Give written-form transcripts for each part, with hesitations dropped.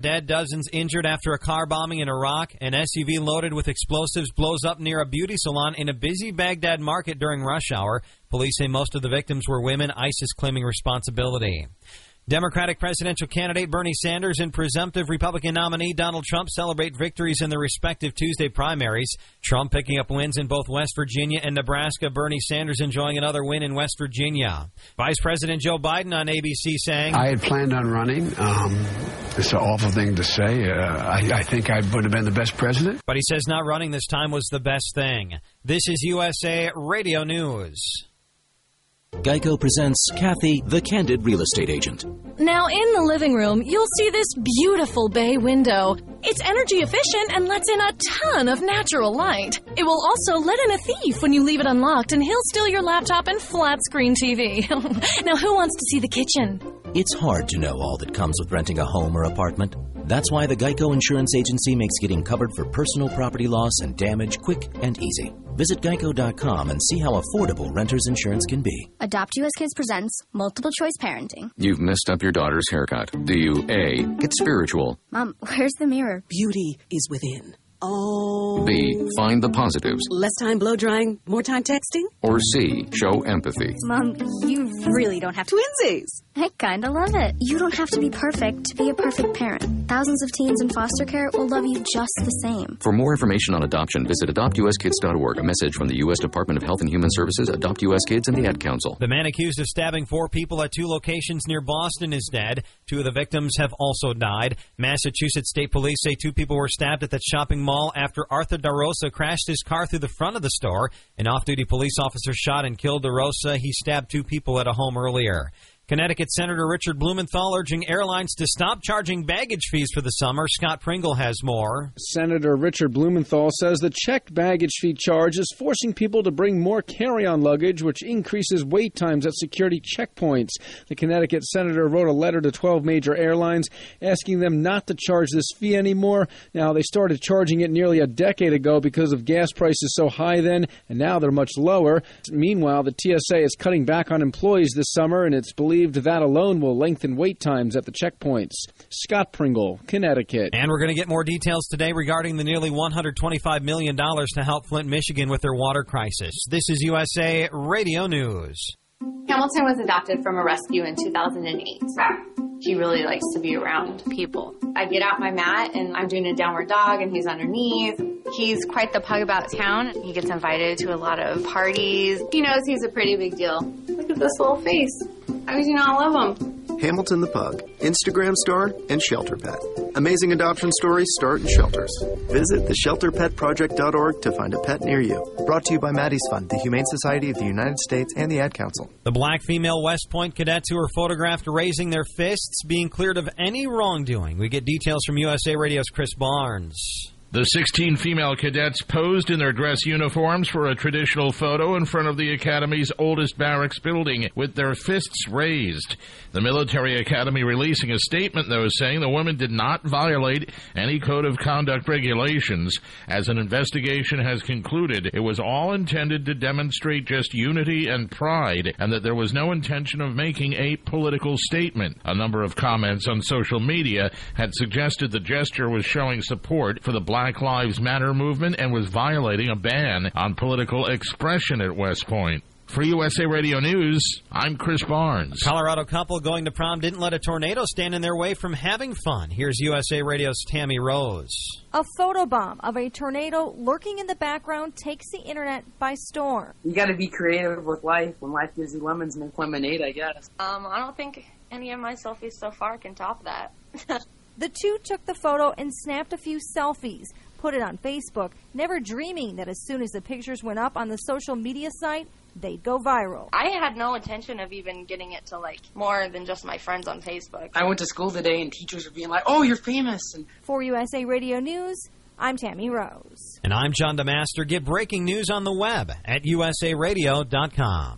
dead, dozens injured after a car bombing in Iraq. An SUV loaded with explosives blows up near a beauty salon in a busy Baghdad market during rush hour. Police say most of the victims were women. ISIS claiming responsibility. Democratic presidential candidate Bernie Sanders and presumptive Republican nominee Donald Trump celebrate victories in their respective Tuesday primaries. Trump picking up wins in both West Virginia and Nebraska. Bernie Sanders enjoying another win in West Virginia. Vice President Joe Biden on ABC saying, I had planned on running. It's an awful thing to say. I think I would have been the best president. But he says not running this time was the best thing. This is USA Radio News. Geico presents Kathy, the Candid Real Estate Agent. Now, in the living room, you'll see this beautiful bay window. It's energy efficient and lets in a ton of natural light. It will also let in a thief when you leave it unlocked, and he'll steal your laptop and flat-screen TV. Now, who wants to see the kitchen? It's hard to know all that comes with renting a home or apartment. That's why the Geico Insurance Agency makes getting covered for personal property loss and damage quick and easy. Visit geico.com and see how affordable renter's insurance can be. Adopt US Kids presents Multiple Choice Parenting. You've messed up your daughter's haircut. Do you A, get spiritual? Mom, where's the mirror? Beauty is within. Oh. B, find the positives. Less time blow drying, more time texting? Or C, show empathy. Mom, you really don't have to. Twinsies! I kinda love it. You don't have to be perfect to be a perfect parent. Thousands of teens in foster care will love you just the same. For more information on adoption, visit adoptuskids.org. A message from the U.S. Department of Health and Human Services, Adopt U.S. Kids, and the Ad Council. The man accused of stabbing 4 people at 2 locations near Boston is dead. 2 of the victims have also died. Massachusetts State Police say 2 people were stabbed at the shopping mall after Arthur DeRosa crashed his car through the front of the store. An off-duty police officer shot and killed DeRosa. He stabbed 2 people at a home earlier. Connecticut Senator Richard Blumenthal urging airlines to stop charging baggage fees for the summer. Scott Pringle has more. Senator Richard Blumenthal says the checked baggage fee charge is forcing people to bring more carry-on luggage, which increases wait times at security checkpoints. The Connecticut senator wrote a letter to 12 major airlines asking them not to charge this fee anymore. Now, they started charging it nearly a decade ago because of gas prices so high then, and now they're much lower. Meanwhile, the TSA is cutting back on employees this summer, and it's believed that alone will lengthen wait times at the checkpoints. Scott Pringle, Connecticut. And we're going to get more details today regarding the nearly $125 million to help Flint, Michigan with their water crisis. This is USA Radio News. Hamilton was adopted from a rescue in 2008. He really likes to be around people. I get out my mat and I'm doing a downward dog and he's underneath. He's quite the pug about town. He gets invited to a lot of parties. He knows he's a pretty big deal. Look at this little face. How do you not love him? Hamilton the Pug, Instagram star, and Shelter Pet. Amazing adoption stories start in shelters. Visit theshelterpetproject.org to find a pet near you. Brought to you by Maddie's Fund, the Humane Society of the United States, and the Ad Council. The black female West Point cadets who were photographed raising their fists being cleared of any wrongdoing. We get details from USA Radio's Chris Barnes. The 16 female cadets posed in their dress uniforms for a traditional photo in front of the Academy's oldest barracks building with their fists raised. The military academy releasing a statement, though, saying the women did not violate any code of conduct regulations, as an investigation has concluded it was all intended to demonstrate just unity and pride, and that there was no intention of making a political statement. A number of comments on social media had suggested the gesture was showing support for the Black Lives Matter movement and was violating a ban on political expression at West Point. For USA Radio News, I'm Chris Barnes. A Colorado couple going to prom didn't let a tornado stand in their way from having fun. Here's USA Radio's Tammy Rose. A photobomb of a tornado lurking in the background takes the internet by storm. You got to be creative with life. When life gives you lemons, make lemonade, I guess. I don't think any of my selfies so far can top that. The two took the photo and snapped a few selfies, put it on Facebook, never dreaming that as soon as the pictures went up on the social media site, they'd go viral. I had no intention of even getting it to, more than just my friends on Facebook. I went to school today and teachers were being like, oh, you're famous. For USA Radio News, I'm Tammy Rose. And I'm John DeMaster. Get breaking news on the web at usaradio.com.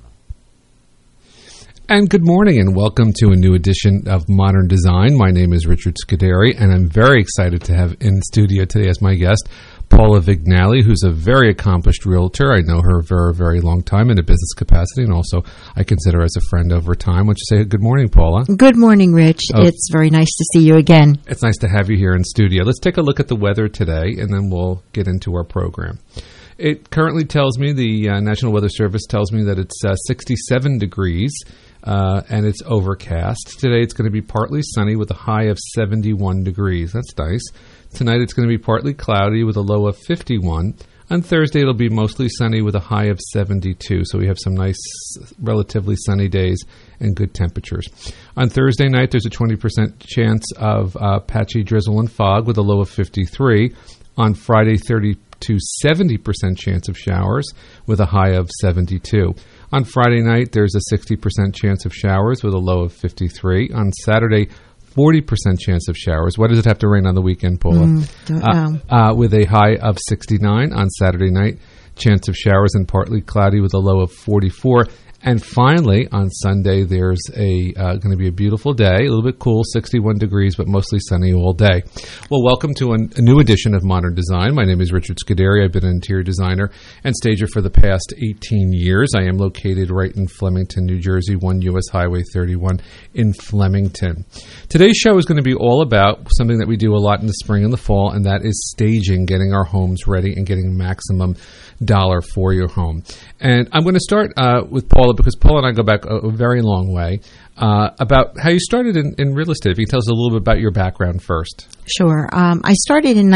And good morning and welcome to a new edition of Modern Design. My name is Richard Scuderi and I'm very excited to have in studio today as my guest Paula Vignali, who's a very accomplished realtor. I know her for a very long time in a business capacity, and also I consider her as a friend over time. Why don't you say good morning, Paula? Good morning, Rich. It's very nice to see you again. It's nice to have you here in studio. Let's take a look at the weather today, and then we'll get into our program. It currently tells me, the National Weather Service tells me that it's 67 degrees, and it's overcast. Today it's going to be partly sunny with a high of 71 degrees. That's nice. Tonight it's going to be partly cloudy with a low of 51. On Thursday it'll be mostly sunny with a high of 72. So we have some nice, relatively sunny days and good temperatures. On Thursday night there's a 20% chance of patchy drizzle and fog with a low of 53. On Friday, 30 to 70% chance of showers with a high of 72. On Friday night, there's a 60% chance of showers with a low of 53. On Saturday, 40% chance of showers. What does it have to rain on the weekend, Paula? Don't know. With a high of 69 on Saturday night. Chance of showers and partly cloudy with a low of 44. And finally, on Sunday, there's going to be a beautiful day, a little bit cool, 61 degrees, but mostly sunny all day. Well, welcome to a new edition of Modern Design. My name is Richard Scuderi. I've been an interior designer and stager for the past 18 years. I am located right in Flemington, New Jersey, 1 U.S. Highway 31 in Flemington. Today's show is going to be all about something that we do a lot in the spring and the fall, and that is staging, getting our homes ready and getting maximum dollar for your home. And I'm going to start with Paula, because Paula and I go back a very long way, about how you started in real estate. If you can tell us a little bit about your background first. Sure. I started in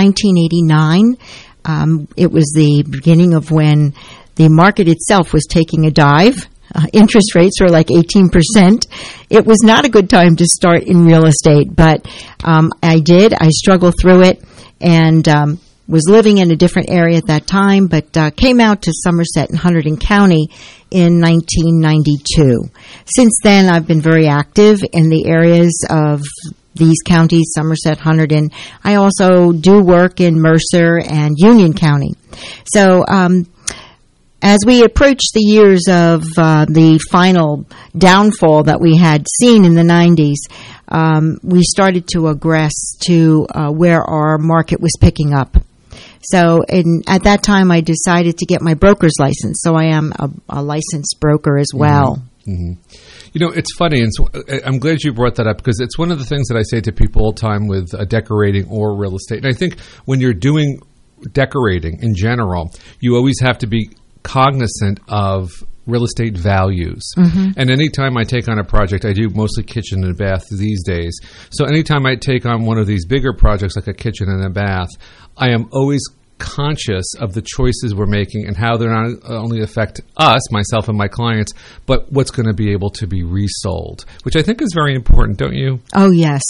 1989. It was the beginning of when the market itself was taking a dive. Interest rates were like 18%. It was not a good time to start in real estate, but I did. I struggled through it, and was living in a different area at that time, but came out to Somerset and Hunterdon County in 1992. Since then, I've been very active in the areas of these counties, Somerset, Hunterdon. I also do work in Mercer and Union County. So as we approach the years of the final downfall that we had seen in the 90s, we started to aggress to where our market was picking up. So at that time, I decided to get my broker's license. So I am a licensed broker as well. Mm-hmm. You know, it's funny, and so I'm glad you brought that up, because it's one of the things that I say to people all the time with decorating or real estate. And I think when you're doing decorating in general, you always have to be cognizant of real estate values. Mm-hmm. And anytime I take on a project, I do mostly kitchen and bath these days. So anytime I take on one of these bigger projects like a kitchen and a bath, I am always conscious of the choices we're making and how they're not only affect us, myself and my clients, but what's going to be able to be resold, which I think is very important, don't you? Oh, yes.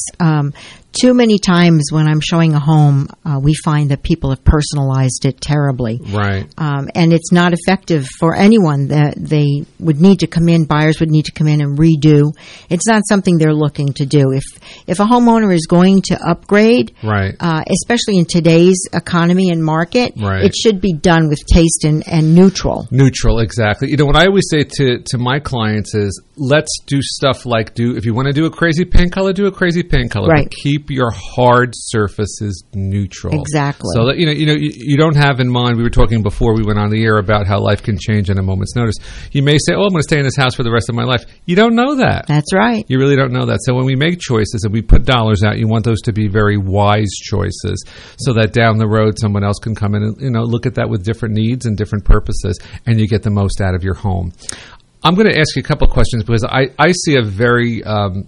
Too many times when I'm showing a home, we find that people have personalized it terribly. Right. And it's not effective for anyone. That they would need to come in, buyers would need to come in and redo. It's not something they're looking to do. If a homeowner is going to upgrade, right, especially in today's economy and market, right, it should be done with taste and neutral. Neutral, exactly. You know, what I always say to my clients is, let's do stuff like if you want to do a crazy paint color, do a crazy paint color. Right. But keep your hard surfaces neutral. Exactly. So that you don't have in mind. We were talking before we went on the air about how life can change in a moment's notice. You may say, "Oh, I'm going to stay in this house for the rest of my life." You don't know that. That's right. You really don't know that. So when we make choices and we put dollars out, you want those to be very wise choices, so that down the road someone else can come in and look at that with different needs and different purposes, and you get the most out of your home. I'm going to ask you a couple of questions, because I see a very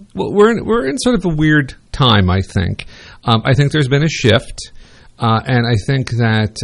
we're in sort of a weird time. I think there's been a shift, and I think that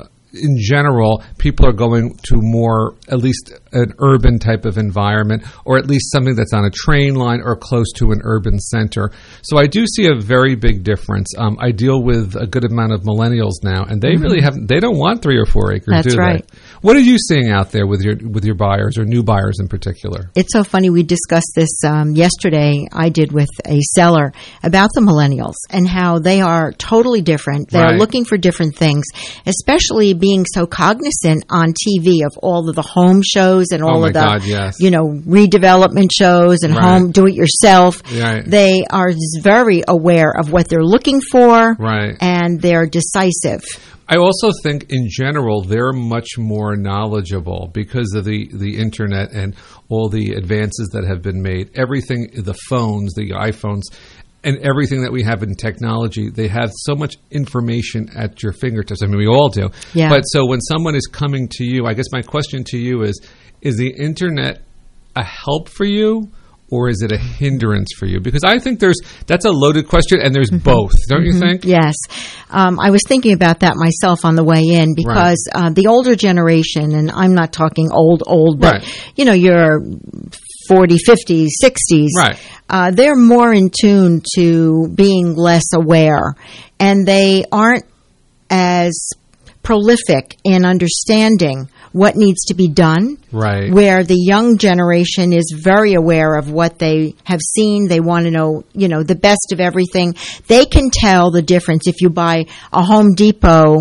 in general people are going to more, at least an urban type of environment, or at least something that's on a train line or close to an urban center. So I do see a very big difference. I deal with a good amount of millennials now, and they really they don't want 3 or 4 acres. That's do right. They? What are you seeing out there with your buyers, or new buyers in particular? It's so funny. We discussed this yesterday. I did with a seller about the millennials and how they are totally different. They're right, looking for different things, especially being so cognizant on TV of all of the home shows and all of the, God, yes. redevelopment shows and home do-it-yourself. Right. They are very aware of what they're looking for, right. and they're decisive. I also think, in general, they're much more knowledgeable because of the internet and all the advances that have been made. Everything, the phones, the iPhones, and everything that we have in technology, they have so much information at your fingertips. I mean, we all do. Yeah. But so when someone is coming to you, I guess my question to you is the internet a help for you? Or is it a hindrance for you? Because I think that's a loaded question, and there's both, don't you think? Yes. I was thinking about that myself on the way in because the older generation, and I'm not talking old, but, your 40s, 50s, 60s, they're more in tune to being less aware, and they aren't as prolific in understanding what needs to be done. Right. Where the young generation is very aware of what they have seen. They want to know, the best of everything. They can tell the difference if you buy a Home Depot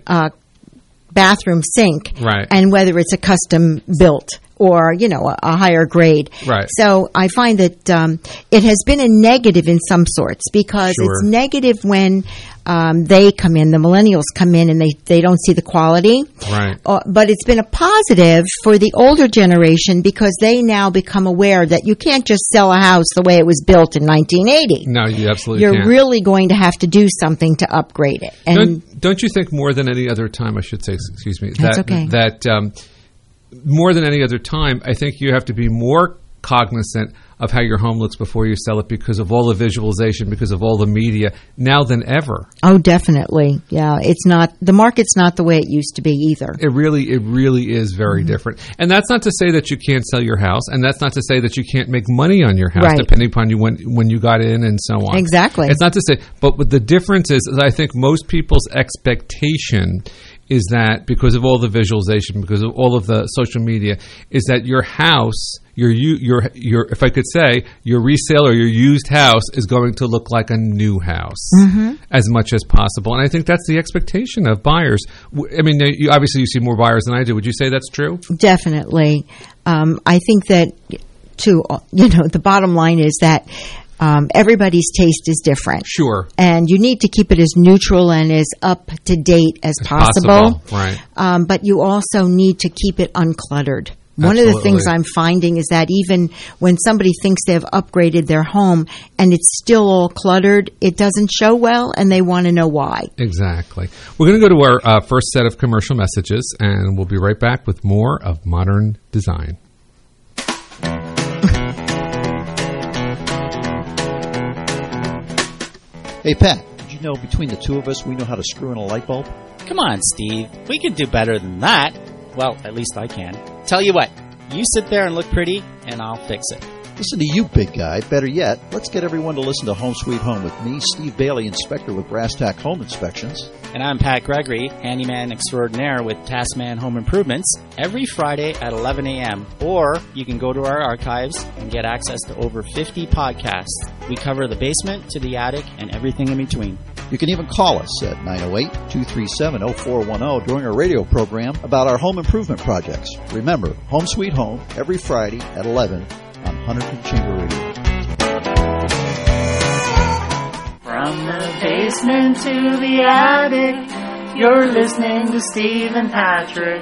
bathroom sink and whether it's a custom built or, a higher grade. Right. So I find that it has been a negative in some sorts because it's negative when they come in, the millennials come in, and they don't see the quality. Right. But it's been a positive for the older generation because they now become aware that you can't just sell a house the way it was built in 1980. No, you absolutely You're can't. really going to have to do something to upgrade it. And don't you think more than any other time, I should say, excuse me, That's okay. that more than any other time, I think you have to be more cognizant of how your home looks before you sell it because of all the visualization, because of all the media, now than ever. Oh, definitely. Yeah, the market's not the way it used to be either. It really is very different. And that's not to say that you can't sell your house, and that's not to say that you can't make money on your house, depending upon you when you got in and so on. Exactly. It's not to say, but the difference is I think most people's expectation is that because of all the visualization, because of all of the social media, is that your house, your if I could say, your resale or your used house is going to look like a new house as much as possible. And I think that's the expectation of buyers. I mean, obviously you see more buyers than I do. Would you say that's true? Definitely. I think that, too, the bottom line is that everybody's taste is different. Sure. And you need to keep it as neutral and as up to date as possible. Right. But you also need to keep it uncluttered. One Absolutely. of the things I'm finding is that even when somebody thinks they have upgraded their home and it's still all cluttered, it doesn't show well, and they want to know why. Exactly. We're going to go to our first set of commercial messages, and we'll be right back with more of Modern Design. Hey, Pat, did you know between the two of us, we know how to screw in a light bulb? Come on, Steve. We can do better than that. Well, at least I can. Tell you what, you sit there and look pretty, and I'll fix it. Listen to you, big guy. Better yet, let's get everyone to listen to Home Sweet Home with me, Steve Bailey, inspector with Brass Tack Home Inspections. And I'm Pat Gregory, handyman extraordinaire with Taskman Home Improvements, every Friday at 11 a.m. Or you can go to our archives and get access to over 50 podcasts. We cover the basement to the attic and everything in between. You can even call us at 908-237-0410 during our radio program about our home improvement projects. Remember, Home Sweet Home, every Friday at 11 on Huntington Chamber Radio. From the basement to the attic, you're listening to Steve and Patrick.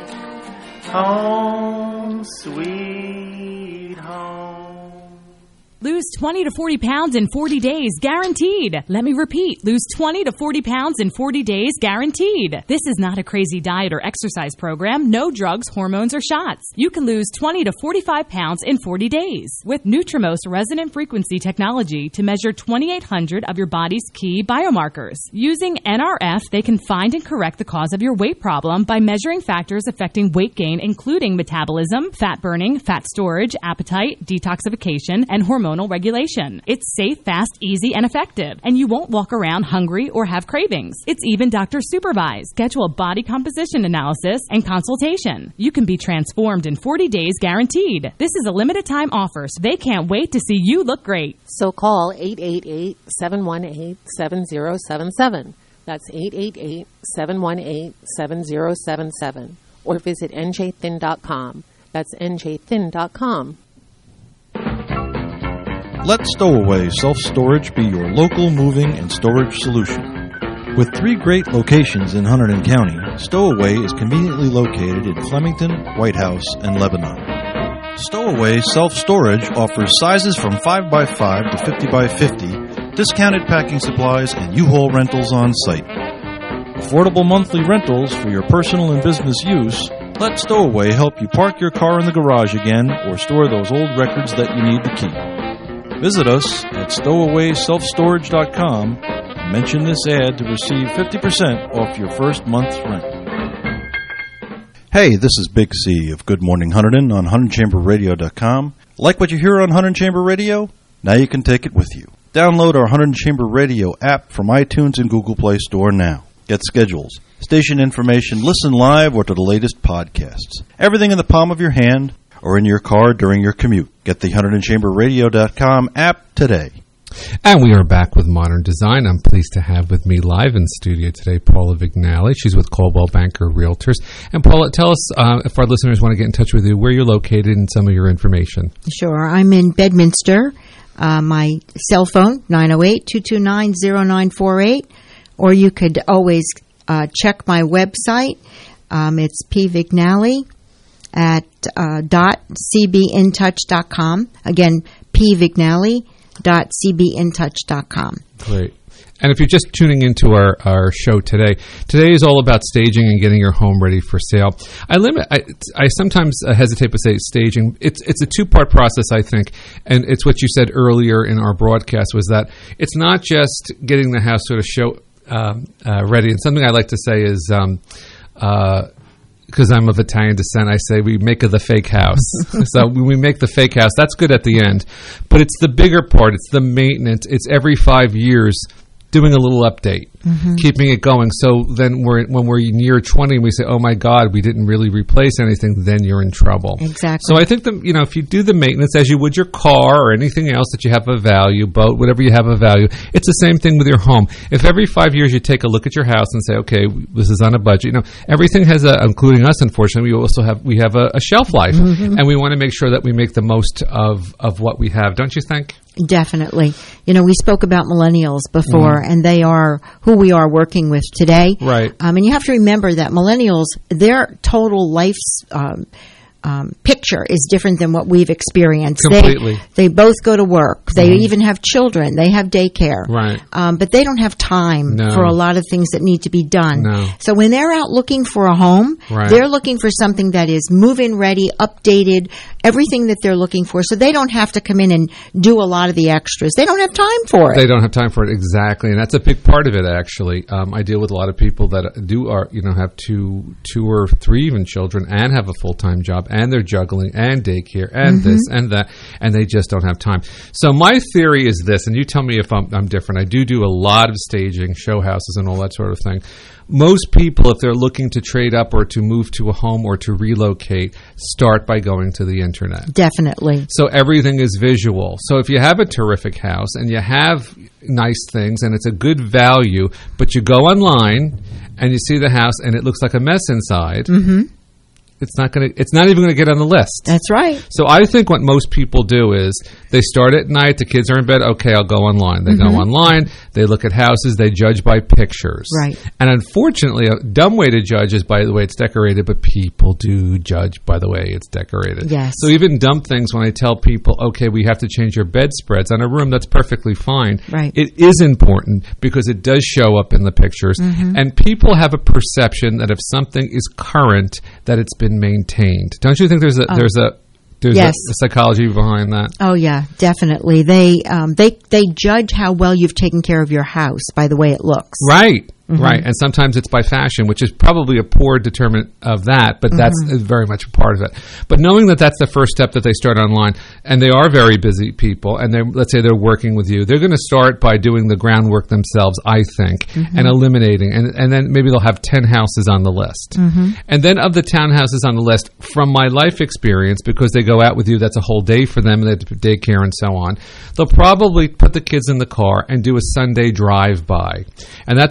Home Sweet Home. Lose 20 to 40 pounds in 40 days, guaranteed. Let me repeat, lose 20 to 40 pounds in 40 days, guaranteed. This is not a crazy diet or exercise program. No drugs, hormones, or shots. You can lose 20 to 45 pounds in 40 days with Nutrimos resonant frequency technology to measure 2,800 of your body's key biomarkers. Using NRF, they can find and correct the cause of your weight problem by measuring factors affecting weight gain, including metabolism, fat burning, fat storage, appetite, detoxification, and hormonal regulation. It's safe, fast, easy, and effective. And you won't walk around hungry or have cravings. It's even doctor supervised. Schedule body composition analysis and consultation. You can be transformed in 40 days guaranteed. This is a limited time offer, so they can't wait to see you look great. So call 888-718-7077. That's 888-718-7077. Or visit njthin.com. That's njthin.com. Let Stowaway Self-Storage be your local moving and storage solution. With 3 great locations in Hunterdon County, Stowaway is conveniently located in Flemington, White House, and Lebanon. Stowaway Self-Storage offers sizes from 5x5 to 50x50, discounted packing supplies, and U-Haul rentals on site. Affordable monthly rentals for your personal and business use. Let Stowaway help you park your car in the garage again or store those old records that you need to keep. Visit us at stowawayselfstorage.com and mention this ad to receive 50% off your first month's rent. Hey, this is Big C of Good Morning Hunterdon on HunterdonChamberRadio.com. Like what you hear on Hunterdon Chamber Radio? Now you can take it with you. Download our Hunterdon Chamber Radio app from iTunes and Google Play Store now. Get schedules, station information, listen live, or to the latest podcasts. Everything in the palm of your hand or in your car during your commute. Get the HunterdonChamberRadio.com app today. And we are back with Modern Design. I'm pleased to have with me live in studio today Paula Vignali. She's with Coldwell Banker Realtors. And Paula, tell us, if our listeners want to get in touch with you, where you're located and some of your information. Sure. I'm in Bedminster. My cell phone, 908-229-0948. Or you could always check my website. It's pvignali at .cbintouch.com. Again, pvignali.cbintouch.com. Great. And if you're just tuning into our show today is all about staging and getting your home ready for sale. I sometimes hesitate to say staging. It's a 2-part process, I think, and it's what you said earlier in our broadcast was that it's not just getting the house sort of show ready. And something I like to say is, because I'm of Italian descent, I say we make the fake house. So when we make the fake house, that's good at the end. But it's the bigger part. It's the maintenance. It's every 5 years doing a little update, keeping it going. So then when we're in year 20 and we say, oh, my God, we didn't really replace anything, then you're in trouble. Exactly. So I think, if you do the maintenance as you would your car or anything else that you have a value, boat, whatever you have a value, it's the same thing with your home. If every 5 years you take a look at your house and say, okay, this is on a budget, everything has including us, unfortunately, we have a shelf life. And we want to make sure that we make the most of what we have. Don't you think? Definitely. We spoke about millennials before, and they are who we are working with today. Right. And you have to remember that millennials, their total life's picture is different than what we've experienced. Completely. They both go to work. They even have children. They have daycare. Right. But they don't have time for a lot of things that need to be done. No. So when they're out looking for a home, they're looking for something that is move-in ready, updated, everything that they're looking for. So they don't have to come in and do a lot of the extras. They don't have time for it. They don't have time for it, exactly. And that's a big part of it, actually. I deal with a lot of people that have two or three even children and have a full-time job, and they're juggling and daycare and this and that, and they just don't have time. So my theory is this, and you tell me if I'm different. I do a lot of staging, show houses and all that sort of thing. Most people, if they're looking to trade up or to move to a home or to relocate, start by going to the internet. Definitely. So everything is visual. So if you have a terrific house and you have nice things and it's a good value, but you go online and you see the house and it looks like a mess inside, it's not even going to get on the list. That's right. So I think what most people do is they start at night, the kids are in bed, okay, I'll go online. They go online, they look at houses, they judge by pictures. Right. And unfortunately, a dumb way to judge is by the way it's decorated, but people do judge by the way it's decorated. Yes. So even dumb things, when I tell people, okay, we have to change your bedspreads on a room, that's perfectly fine. Right. It is important because it does show up in the pictures. And people have a perception that if something is current, that it's been maintained. Don't you think there's a psychology behind that? Oh yeah, definitely. They judge how well you've taken care of your house by the way it looks. Right. Right, and sometimes it's by fashion, which is probably a poor determinant of that, but that's very much a part of it. But knowing that that's the first step that they start online, and they are very busy people, and let's say they're working with you, they're going to start by doing the groundwork themselves, I think, and eliminating, and then maybe they'll have 10 houses on the list. And then of the townhouses on the list, from my life experience, because they go out with you, that's a whole day for them, and they have daycare and so on, they'll probably put the kids in the car and do a Sunday drive-by. And that's why I tell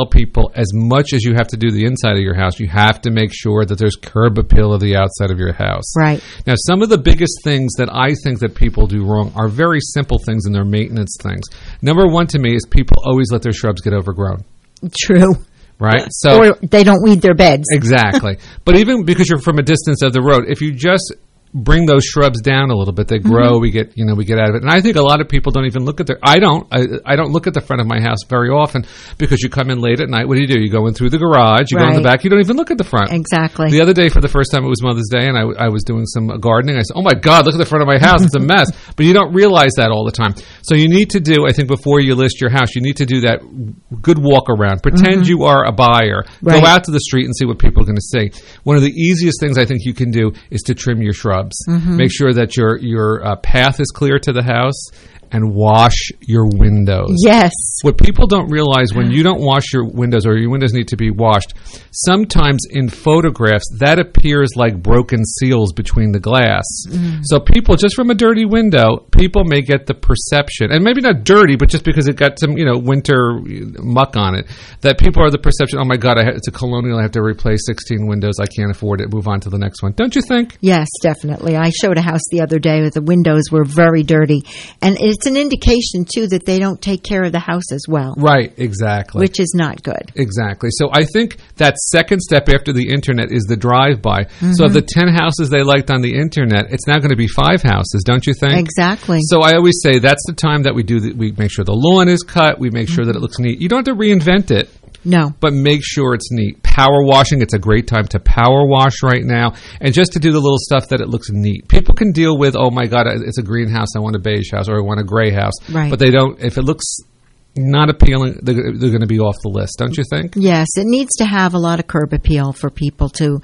tell people, as much as you have to do the inside of your house, you have to make sure that there's curb appeal of the outside of your house. Right. Now, some of the biggest things that I think that people do wrong are very simple things, and they're maintenance things. Number one to me is people always let their shrubs get overgrown. True. Right? So, or they don't weed their beds. Exactly. But even because you're from a distance of the road, if you just bring those shrubs down a little bit, they grow, we get out of it. And I think a lot of people don't even look at their, I don't look at the front of my house very often, because you come in late at night, what do? You go in through the garage, you go in the back, you don't even look at the front. Exactly. The other day, for the first time, it was Mother's Day, and I was doing some gardening. I said, oh my God, look at the front of my house, it's a mess. But you don't realize that all the time. So you need to do, I think, before you list your house, you need to do that good walk around. Pretend you are a buyer. Right. Go out to the street and see what people are going to see. One of the easiest things I think you can do is to trim your shrubs. Make sure that your path is clear to the house, and wash your windows. Yes. What people don't realize, when you don't wash your windows, or your windows need to be washed, sometimes in photographs that appears like broken seals between the glass. So people, just from a dirty window, people may get the perception, and maybe not dirty, but just because it got some winter muck on it, that people are the perception, oh my God, it's a Colonial, I have to replace 16 windows, I can't afford it, move on to the next one. Don't you think? Yes, definitely. I showed a house the other day where the windows were very dirty, and it's an indication too that they don't take care of the house as well. Right, exactly. Which is not good. Exactly. So I think that second step after the internet is the drive-by. So of the 10 houses they liked on the internet, it's now going to be 5 houses, don't you think? Exactly. So I always say that's the time that we make sure the lawn is cut, we make sure that it looks neat. You don't have to reinvent it. No. But make sure it's neat. Power washing, it's a great time to power wash right now. And just to do the little stuff that it looks neat. People can deal with, oh my God, it's a green house, I want a beige house, or I want a gray house. Right. But they don't, if it looks not appealing, they're going to be off the list, don't you think? Yes, it needs to have a lot of curb appeal for people to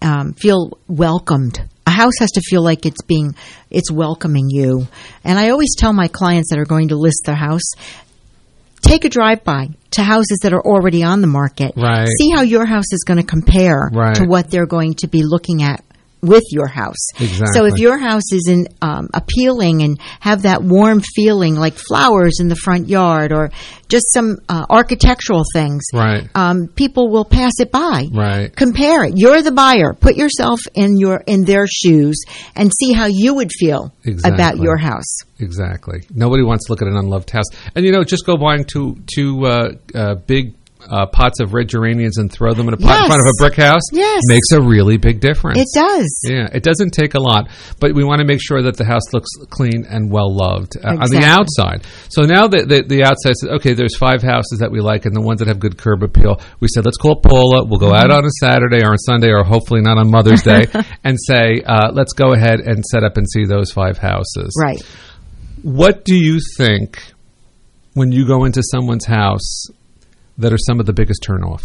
feel welcomed. A house has to feel like it's welcoming you. And I always tell my clients that are going to list their house, take a drive-by to houses that are already on the market. Right. See how your house is going to compare to what they're going to be looking at with your house. Exactly. So if your house isn't appealing and have that warm feeling, like flowers in the front yard or just some architectural things, people will pass it by. Right. Compare it. You're the buyer. Put yourself in their shoes and see how you would feel about your house. Exactly. Nobody wants to look at an unloved house. And just go buying two big pots of red geraniums and throw them in a pot in front of a brick house. Yes. Makes a really big difference. It does. Yeah, it doesn't take a lot, but we want to make sure that the house looks clean and well loved on the outside. So now that the outside says, okay, there's 5 houses that we like, and the ones that have good curb appeal, we said, let's call Paula. We'll go out on a Saturday or a Sunday, or hopefully not on Mother's Day, and say, let's go ahead and set up and see those 5 houses. Right. What do you think when you go into someone's house that are some of the biggest turnoffs?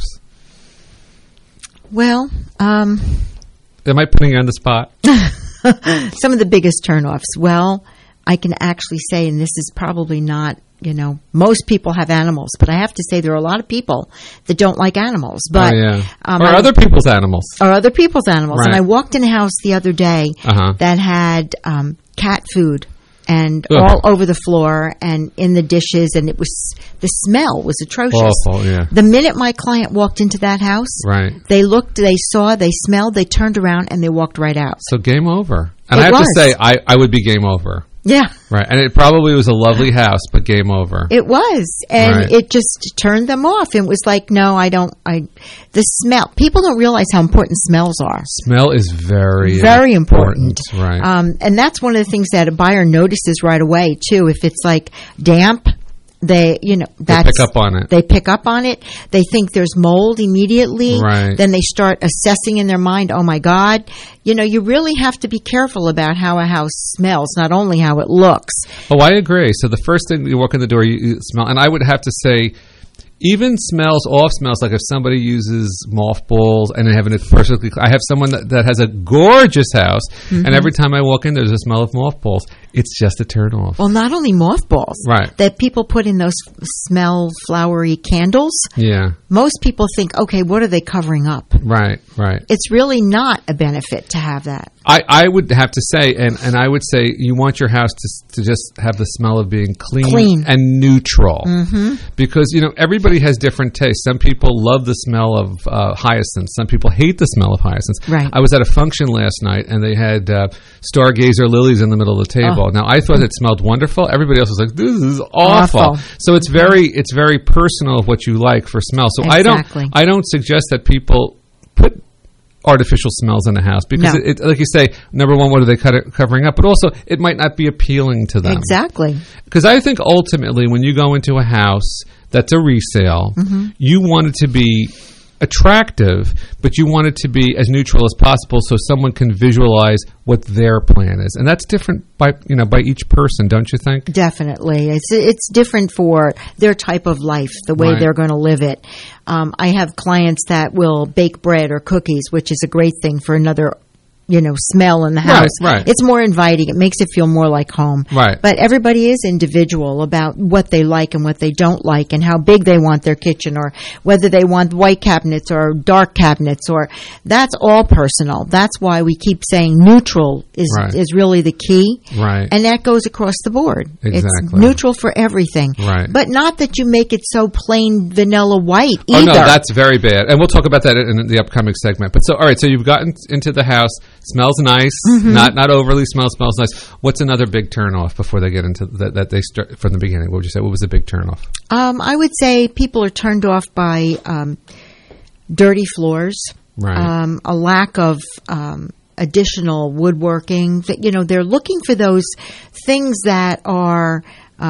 Well, am I putting you on the spot? Some of the biggest turnoffs. Well, I can actually say, and this is probably not, most people have animals, but I have to say there are a lot of people that don't like animals. But or other people's animals. Or other people's animals. Right. And I walked in a house the other day that had cat food and all over the floor and in the dishes, and the smell was atrocious. Awful, yeah. The minute my client walked into that house, they looked, they saw, they smelled, they turned around, and they walked right out. So game over. And I have to say, I would be game over. Yeah. Right. And it probably was a lovely house, but game over. It was. And it just turned them off. It was like, no, the smell. People don't realize how important smells are. Smell is very important. Right. And that's one of the things that a buyer notices right away, too. If it's like damp, they pick up on it. They pick up on it. They think there's mold immediately. Right. Then they start assessing in their mind, oh my God. You really have to be careful about how a house smells, not only how it looks. Oh, I agree. So the first thing you walk in the door, you smell, and I would have to say, even off smells, like if somebody uses mothballs and they have it perfectly clean. I have someone that has a gorgeous house, and every time I walk in, there's a smell of mothballs. It's just a turn off. Well, not only mothballs. Right. That people put in those smell flowery candles. Yeah. Most people think, okay, what are they covering up? Right. It's really not a benefit to have that. I would have to say, and I would say you want your house to just have the smell of being clean. And neutral. Mm-hmm. Because, everybody has different tastes. Some people love the smell of hyacinths. Some people hate the smell of hyacinths. Right. I was at a function last night, and they had Stargazer lilies in the middle of the table. Now, I thought it smelled wonderful. Everybody else was like, this is awful. So it's very personal of what you like for smell. So exactly. I don't suggest that people put artificial smells in the house because, it, like you say, number one, what are they covering up? But also, it might not be appealing to them. Exactly. Because I think ultimately, when you go into a house that's a resale, you want it to be attractive, but you want it to be as neutral as possible so someone can visualize what their plan is. And that's different by each person, don't you think? Definitely. It's different for their type of life, the way they're going to live it. I have clients that will bake bread or cookies, which is a great thing for another smell in the house. Right. It's more inviting. It makes it feel more like home. Right. But everybody is individual about what they like and what they don't like and how big they want their kitchen or whether they want white cabinets or dark cabinets or that's all personal. That's why we keep saying neutral is really the key. Right. And that goes across the board. Exactly. It's neutral for everything. Right. But not that you make it so plain vanilla white either. Oh, no, that's very bad. And we'll talk about that in the upcoming segment. But all right, so you've gotten into the house. Smells nice, not overly smells nice. What's another big turnoff before they get into that they start from the beginning? What would you say? What was the big turnoff? I would say people are turned off by dirty floors, a lack of additional woodworking. They're looking for those things that are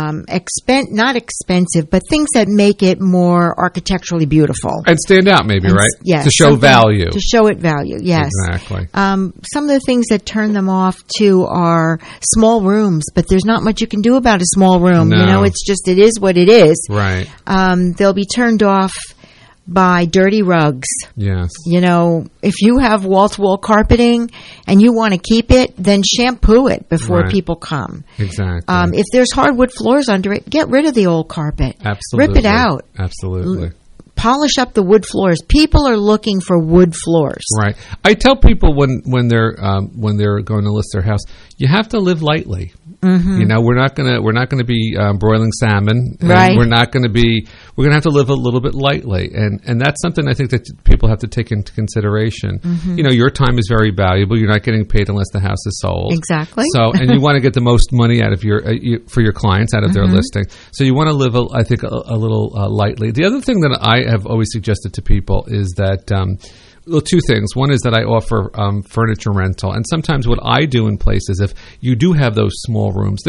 not expensive, but things that make it more architecturally beautiful. And stand out maybe, right? Yes. To show value. To show it value, yes. Exactly. Some of the things that turn them off, too, are small rooms, but there's not much you can do about a small room. No. It is what it is. Right. They'll be turned off by dirty rugs. Yes. If you have wall-to-wall carpeting and you want to keep it, then shampoo it before people come. Exactly. If there's hardwood floors under it, get rid of the old carpet. Absolutely. Rip it out. Absolutely. Polish up the wood floors. People are looking for wood floors. Right. I tell people when they're going to list their house, you have to live lightly. Mm-hmm. We're not gonna be broiling salmon. Right. We're gonna have to live a little bit lightly, and that's something I think that people have to take into consideration. Mm-hmm. Your time is very valuable. You're not getting paid unless the house is sold. Exactly. So, and you want to get the most money out of for your clients out of their listing. So you want to live, I think, a little lightly. The other thing that I have always suggested to people is that. Well, two things. One is that I offer furniture rental, and sometimes what I do in places, if you do have those small rooms,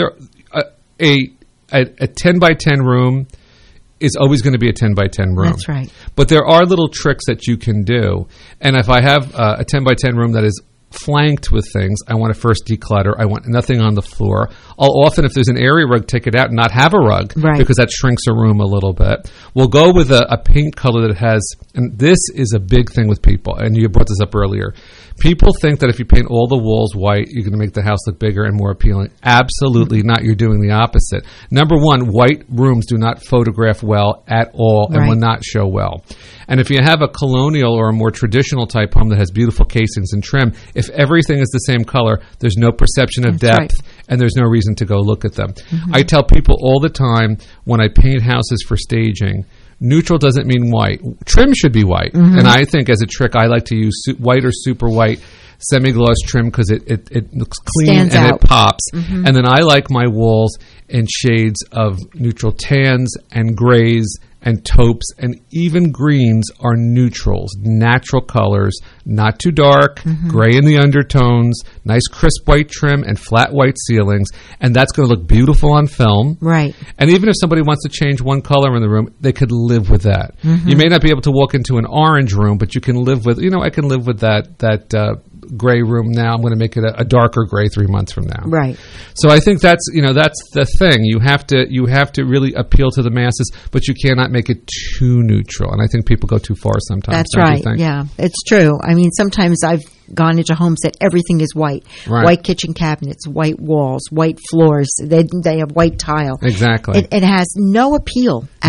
a 10 by 10 room is always going to be a 10 by 10 room. That's right. But there are little tricks that you can do, and if I have a 10 by 10 room that is flanked with things, I want to first declutter. I want nothing on the floor. I'll often, if there's an area rug, take it out and not have a rug because that shrinks a room a little bit. We'll go with a paint color that has, and this is a big thing with people, and you brought this up earlier. People think that if you paint all the walls white, you're going to make the house look bigger and more appealing. Absolutely not. You're doing the opposite. Number one, white rooms do not photograph well at all and will not show well. And if you have a colonial or a more traditional type home that has beautiful casings and trim, if everything is the same color, there's no perception of depth and there's no reason to go look at them. Mm-hmm. I tell people all the time when I paint houses for staging, neutral doesn't mean white. Trim should be white. Mm-hmm. And I think as a trick, I like to use white or super white semi-gloss trim because it looks clean and it pops. Mm-hmm. And then I like my walls in shades of neutral tans and grays and taupes and even greens are neutrals, natural colors, not too dark, gray in the undertones, nice crisp white trim and flat white ceilings, and that's going to look beautiful on film. Right. And even if somebody wants to change one color in the room, they could live with that. Mm-hmm. You may not be able to walk into an orange room, but you can live with, I can live with that gray room now. I'm going to make it a darker gray 3 months from now. Right. So I think that's the thing. You have to really appeal to the masses, but you cannot make it too neutral. And I think people go too far sometimes. That's right. Yeah, it's true. I mean, sometimes I've gone into homes that everything is white. Right. White kitchen cabinets, white walls, white floors. They have white tile. Exactly. It has no appeal at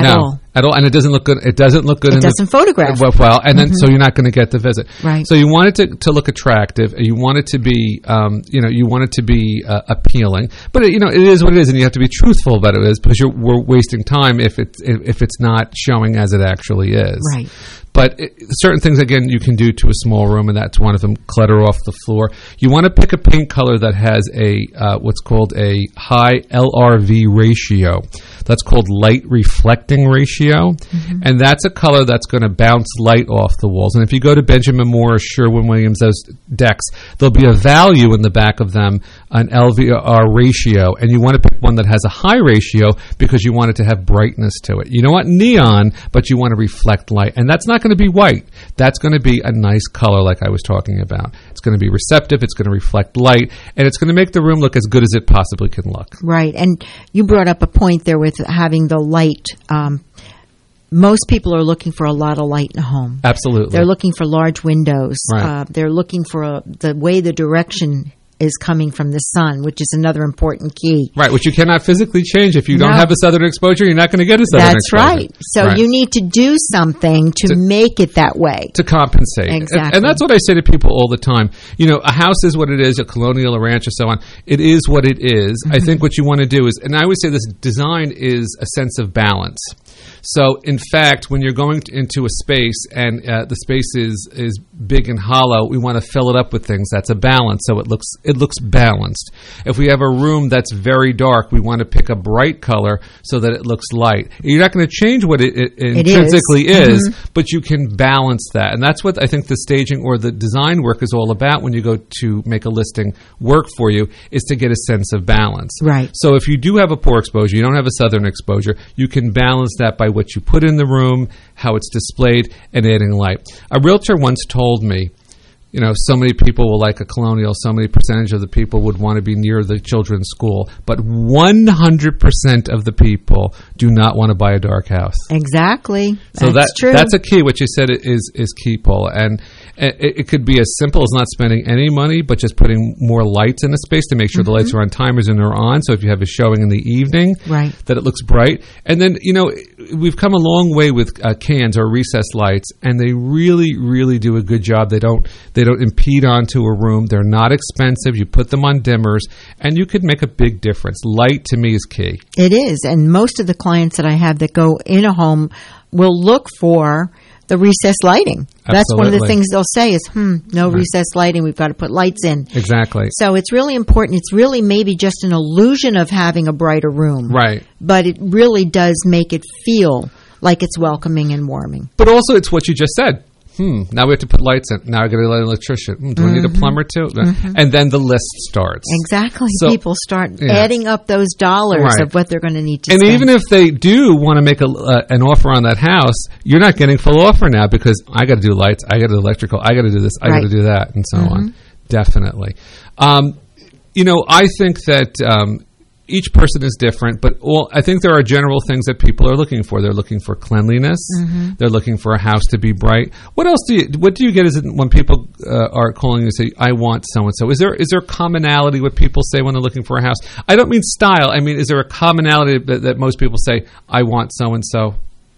all. At all, and it doesn't look good. It doesn't look good. It doesn't photograph well, and then so you're not going to get the visit. Right. So you want it to look attractive. You want it to be, you want it to be appealing. But it is what it is, and you have to be truthful about it. Because we're wasting time if it's not showing as it actually is. Right. But certain things, again, you can do to a small room, and that's one of them, clutter off the floor. You want to pick a paint color that has a what's called a high LRV ratio. That's called light reflecting ratio. Mm-hmm. And that's a color that's going to bounce light off the walls. And if you go to Benjamin Moore or Sherwin-Williams, those decks, there'll be a value in the back of them, an LVR ratio. And you want to pick one that has a high ratio because you want it to have brightness to it. You don't want neon, but you want to reflect light. And that's not going to be white. That's going to be a nice color like I was talking about. It's going to be receptive. It's going to reflect light. And it's going to make the room look as good as it possibly can look. Right. And you brought up a point there with having the light. Most people are looking for a lot of light in a home. Absolutely. They're looking for large windows. Right. They're looking for the way the direction is coming from the sun, which is another important key. Right, which you cannot physically change. If you don't have a southern exposure, you're not going to get a southern exposure. That's right. So you need to do something to make it that way. To compensate. Exactly. And that's what I say to people all the time. A house is what it is, a colonial, a ranch, or so on. It is what it is. Mm-hmm. I think what you want to do is, and I always say this, design is a sense of balance. So, in fact, when you're going into a space and the space is big and hollow, we want to fill it up with things. That's a balance, so it looks balanced. If we have a room that's very dark, we want to pick a bright color so that it looks light. You're not going to change what it intrinsically is, but you can balance that. And that's what I think the staging or the design work is all about when you go to make a listing work for you, is to get a sense of balance. Right. So if you do have a poor exposure, you don't have a southern exposure, you can balance that by what you put in the room, how it's displayed, and adding light. A realtor once told me, so many people will like a colonial, so many percentage of the people would want to be near the children's school, but 100% of the people do not want to buy a dark house. Exactly. So that's true. That's a key. What you said is key, Paula. And it could be as simple as not spending any money, but just putting more lights in a space to make sure the lights are on timers and they're on. So if you have a showing in the evening, that it looks bright. And then, we've come a long way with cans or recessed lights, and they really, really do a good job. They don't impede onto a room. They're not expensive. You put them on dimmers, and you could make a big difference. Light, to me, is key. It is. And most of the clients that I have that go in a home will look for the recessed lighting. Absolutely. That's one of the things they'll say is, no recessed lighting. We've got to put lights in. Exactly. So it's really important. It's really maybe just an illusion of having a brighter room. Right. But it really does make it feel like it's welcoming and warming. But also it's what you just said. Now we have to put lights in. Now I got to let an electrician. Do I need a plumber too? And then the list starts. Exactly. So, people start adding up those dollars of what they're going to need to spend. And even if they do want to make an offer on that house, you're not getting full offer now because I got to do lights, I got to do electrical, I got to do this, I got to do that, and so on. Definitely. I think that each person is different, but I think there are general things that people are looking for. They're looking for cleanliness. They're looking for a house to be bright. What do you get when people are calling you and say, I want so-and-so? Is there commonality what people say when they're looking for a house? I don't mean style. I mean, is there a commonality that most people say, I want so-and-so?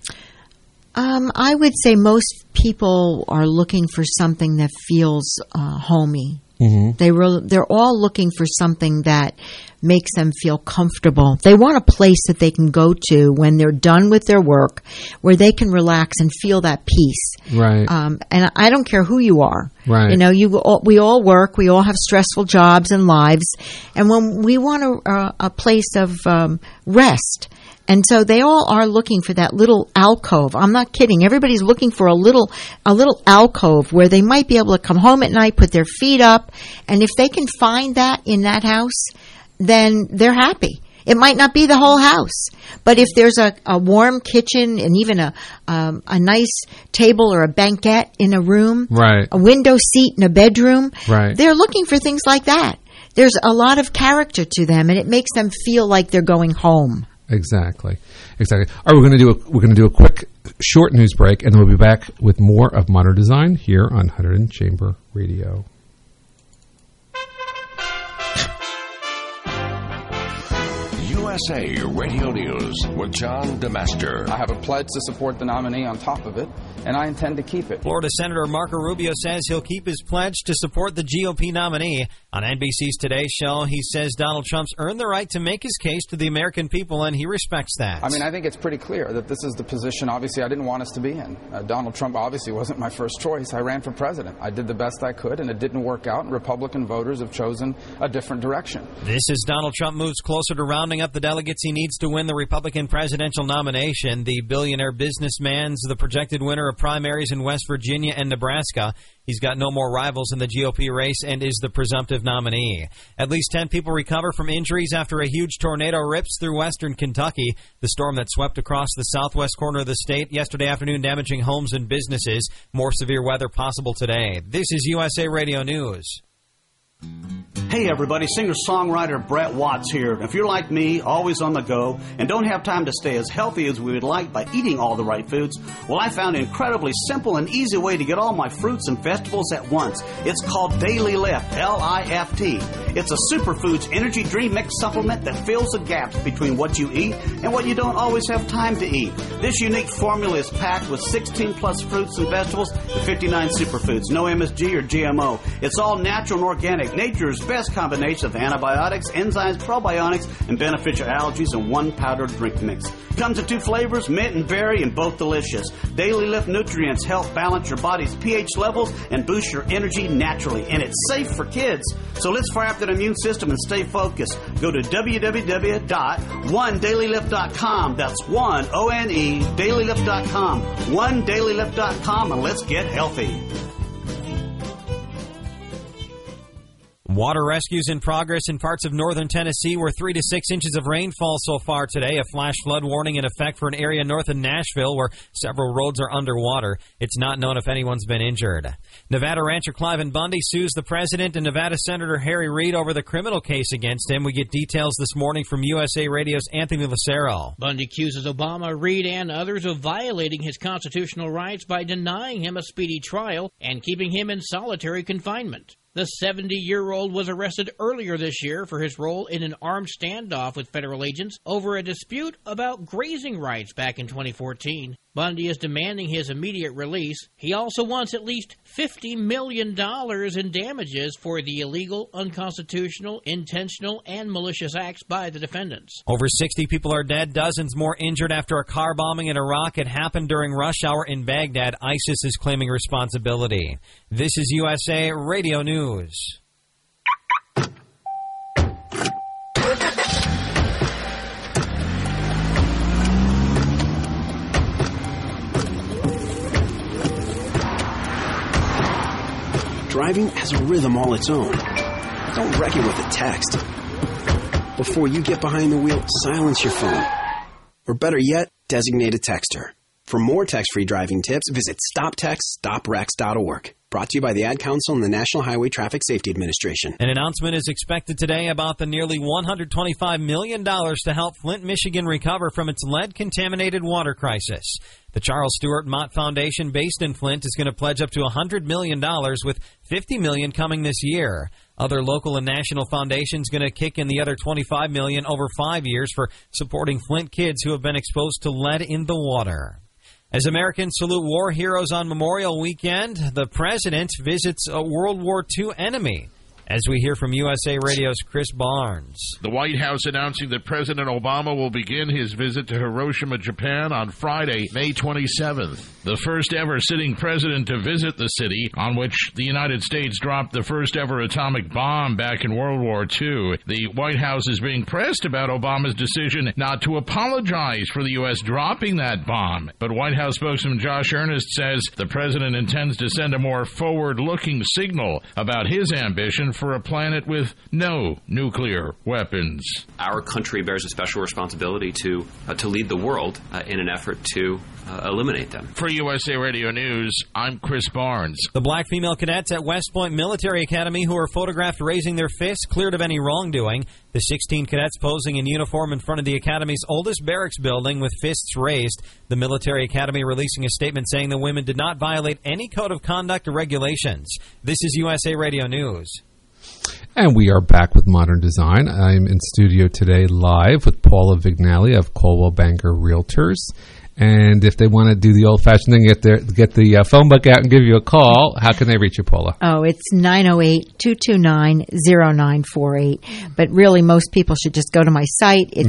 I would say most people are looking for something that feels homey. They're all looking for something that makes them feel comfortable. They want a place that they can go to when they're done with their work, where they can relax and feel that peace. Right. And I don't care who you are. Right. We all work. We all have stressful jobs and lives, and when we want a place of rest. And so they all are looking for that little alcove. I'm not kidding. Everybody's looking for a little alcove where they might be able to come home at night, put their feet up, and if they can find that in that house, then they're happy. It might not be the whole house, but if there's a warm kitchen and even a nice table or a banquette in a room, a window seat in a bedroom, they're looking for things like that. There's a lot of character to them, and it makes them feel like they're going home. Exactly. All right, we're going to do a quick short news break, and we'll be back with more of Modern Design here on Hunterdon Chamber Radio. USA Radio News with John DeMaster. I have a pledge to support the nominee on top of it, and I intend to keep it. Florida Senator Marco Rubio says he'll keep his pledge to support the GOP nominee. On NBC's Today Show, he says Donald Trump's earned the right to make his case to the American people, and he respects that. I mean, I think it's pretty clear that this is the position, obviously, I didn't want us to be in. Donald Trump obviously wasn't my first choice. I ran for president. I did the best I could, and it didn't work out, and Republican voters have chosen a different direction. This is Donald Trump moves closer to rounding up the delegates he needs to win the Republican presidential nomination. The billionaire businessman's the projected winner of primaries in West Virginia and Nebraska. He's got no more rivals in the GOP race and is the presumptive nominee. At least 10 people recover from injuries after a huge tornado rips through western Kentucky. The storm that swept across the southwest corner of the state yesterday afternoon, damaging homes and businesses. More severe weather possible today. This is USA Radio News. Hey everybody, singer-songwriter Brett Watts here. If you're like me, always on the go, and don't have time to stay as healthy as we would like by eating all the right foods, well, I found an incredibly simple and easy way to get all my fruits and vegetables at once. It's called Daily Lift, L-I-F-T. It's a superfoods energy drink mix supplement that fills the gaps between what you eat and what you don't always have time to eat. This unique formula is packed with 16-plus fruits and vegetables and 59 superfoods. No MSG or GMO. It's all natural and organic. Nature's best combination of antibiotics, enzymes, probiotics, and beneficial allergies in one powdered drink mix. Comes in 2 flavors, mint and berry, and both delicious. Daily Lift nutrients help balance your body's pH levels and boost your energy naturally. And it's safe for kids. So let's fire up that immune system and stay focused. Go to www.onedailylift.com. That's ONE, dailylift.com. OneDailylift.com, and let's get healthy. Water rescues in progress in parts of northern Tennessee, where 3 to 6 inches of rainfall so far today. A flash flood warning in effect for an area north of Nashville where several roads are underwater. It's not known if anyone's been injured. Nevada rancher Cliven Bundy sues the president and Nevada Senator Harry Reid over the criminal case against him. We get details this morning from USA Radio's Anthony Lucero. Bundy accuses Obama, Reid, and others of violating his constitutional rights by denying him a speedy trial and keeping him in solitary confinement. The 70-year-old was arrested earlier this year for his role in an armed standoff with federal agents over a dispute about grazing rights back in 2014. Bundy is demanding his immediate release. He also wants at least $50 million in damages for the illegal, unconstitutional, intentional, and malicious acts by the defendants. Over 60 people are dead, dozens more injured after a car bombing in Iraq. It happened during rush hour in Baghdad. ISIS is claiming responsibility. This is USA Radio News. Driving has a rhythm all its own. Don't wreck it with a text. Before you get behind the wheel, silence your phone. Or better yet, designate a texter. For more text-free driving tips, visit StopTextStopWrecks.org. Brought to you by the Ad Council and the National Highway Traffic Safety Administration. An announcement is expected today about the nearly $125 million to help Flint, Michigan recover from its lead-contaminated water crisis. The Charles Stewart Mott Foundation, based in Flint, is going to pledge up to $100 million, with $50 million coming this year. Other local and national foundations going to kick in the other $25 million over 5 years for supporting Flint kids who have been exposed to lead in the water. As Americans salute war heroes on Memorial Weekend, the president visits a World War II enemy. As we hear from USA Radio's Chris Barnes. The White House announcing that President Obama will begin his visit to Hiroshima, Japan on Friday, May 27th. The first ever sitting president to visit the city, on which the United States dropped the first ever atomic bomb back in World War II. The White House is being pressed about Obama's decision not to apologize for the U.S. dropping that bomb. But White House spokesman Josh Earnest says the president intends to send a more forward-looking signal about his ambition for a planet with no nuclear weapons. Our country bears a special responsibility to lead the world in an effort to eliminate them. For USA Radio News, I'm Chris Barnes. The black female cadets at West Point Military Academy who were photographed raising their fists cleared of any wrongdoing. The 16 cadets posing in uniform in front of the Academy's oldest barracks building with fists raised. The Military Academy releasing a statement saying the women did not violate any code of conduct or regulations. This is USA Radio News. And we are back with Modern Design. I'm in studio today live with Paula Vignali of Coldwell Banker Realtors. And if they want to do the old-fashioned thing, get the phone book out and give you a call, how can they reach you, Paula? Oh, it's 908-229-0948. But really, most people should just go to my site. It's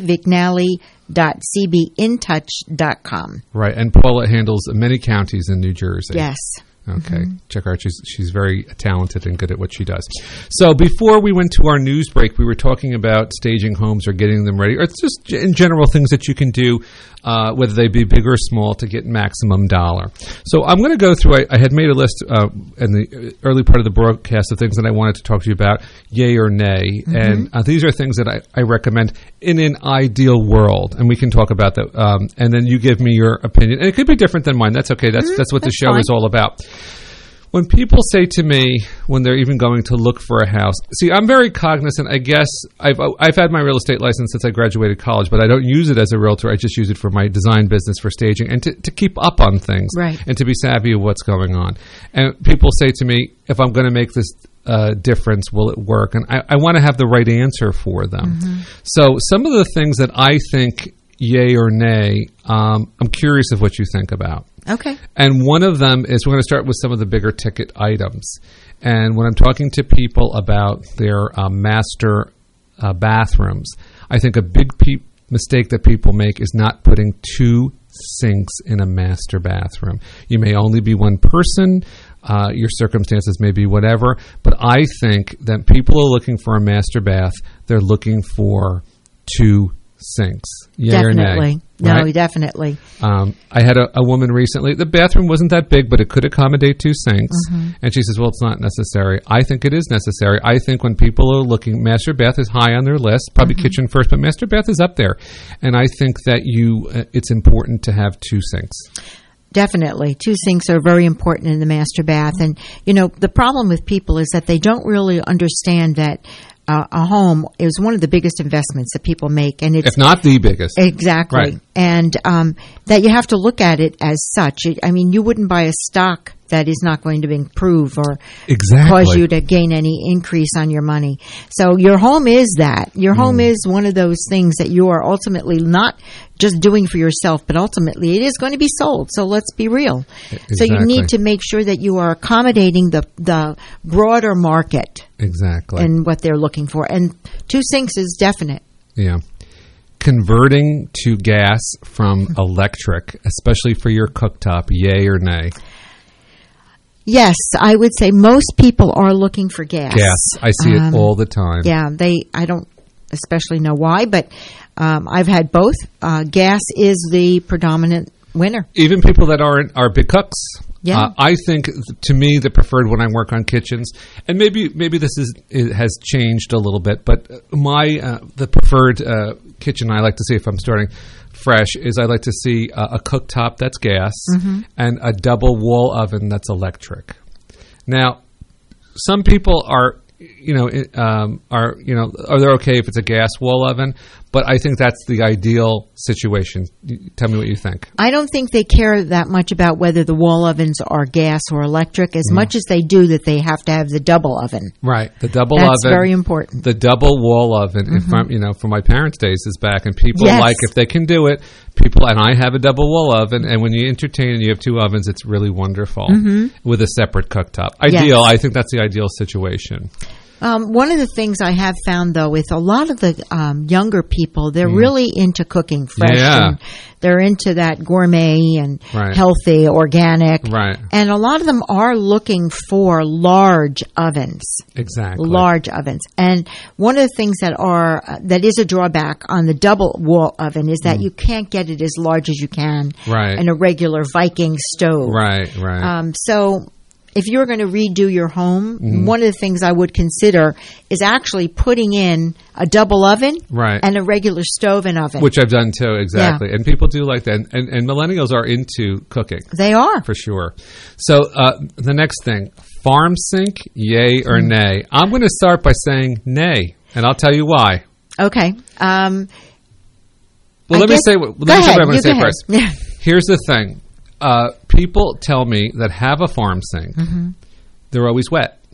pvignali.cbintouch.com. Right, and Paula handles many counties in New Jersey. Yes. Okay, check her out. She's very talented and good at what she does. So before we went to our news break, we were talking about staging homes or getting them ready, or it's just in general things that you can do, whether they be big or small, to get maximum dollar. So I'm going to go through, I had made a list in the early part of the broadcast of things that I wanted to talk to you about, yay or nay. And these are things that I recommend in an ideal world, and we can talk about that. And then you give me your opinion. And it could be different than mine. That's okay. That's what the show is all about. When people say to me, when they're even going to look for a house, see, I'm very cognizant. I guess I've had my real estate license since I graduated college, but I don't use it as a realtor. I just use it for my design business, for staging, and to keep up on things, right, and to be savvy of what's going on. And people say to me, if I'm going to make this difference, will it work? And I want to have the right answer for them. So some of the things that I think yay or nay, I'm curious of what you think about. Okay. And one of them is, we're going to start with some of the bigger ticket items. And when I'm talking to people about their master bathrooms, I think a big mistake that people make is not putting two sinks in a master bathroom. You may only be one person. Your circumstances may be whatever. But I think that people are looking for a master bath. They're looking for two sinks. Yay definitely. Or nay, right? No, definitely. I had a woman recently. The bathroom wasn't that big, but it could accommodate two sinks. And she says, well, it's not necessary. I think it is necessary. I think when people are looking, master bath is high on their list, probably kitchen first, but master bath is up there. And I think that it's important to have two sinks. Definitely. Two sinks are very important in the master bath. And, the problem with people is that they don't really understand that a home is one of the biggest investments that people make, and it's, if not the biggest, exactly. Right. And that you have to look at it as such. You wouldn't buy a stock that is not going to improve or cause you to gain any increase on your money. So your home is that. Your home is one of those things that you are ultimately not just doing for yourself, but ultimately it is going to be sold. So let's be real. Exactly. So you need to make sure that you are accommodating the broader market. Exactly. And what they're looking for. And two sinks is definite. Yeah. Converting to gas from electric, especially for your cooktop, yay or nay? Yes, I would say most people are looking for gas. Gas. I see it all the time. Yeah, I don't especially know why, but I've had both. Gas is the predominant winner. Even people that are big cooks. Yeah. I think, to me, the preferred when I work on kitchens, and maybe this has changed a little bit, but the preferred kitchen I like to see if I'm starting fresh is I like to see a cooktop that's gas and a double wall oven that's electric. Now, some people are they're okay if it's a gas wall oven, but I think that's the ideal situation. Tell me what you think. I don't think they care that much about whether the wall ovens are gas or electric as much as they do that they have to have the double oven. Right, the double oven. That's very important. The double wall oven, from my parents' days is back, and people like, if they can do it, and I have a double wall oven, and when you entertain and you have two ovens, it's really wonderful with a separate cooktop. Ideal, I think that's the ideal situation. One of the things I have found, though, with a lot of the younger people, they're really into cooking fresh. Yeah. And they're into that gourmet and healthy, organic. Right. And a lot of them are looking for large ovens. Exactly. Large ovens. And one of the things that is a drawback on the double wall oven is that you can't get it as large as you can in a regular Viking stove. Right. So if you're going to redo your home, one of the things I would consider is actually putting in a double oven and a regular stove and oven. Which I've done too, exactly. Yeah. And people do like that. And millennials are into cooking. They are. For sure. So the next thing, farm sink, yay or nay? I'm going to start by saying nay, and I'll tell you why. Okay. Let me say what I'm going to say first. Yeah. Here's the thing. People tell me that have a farm sink, they're always wet.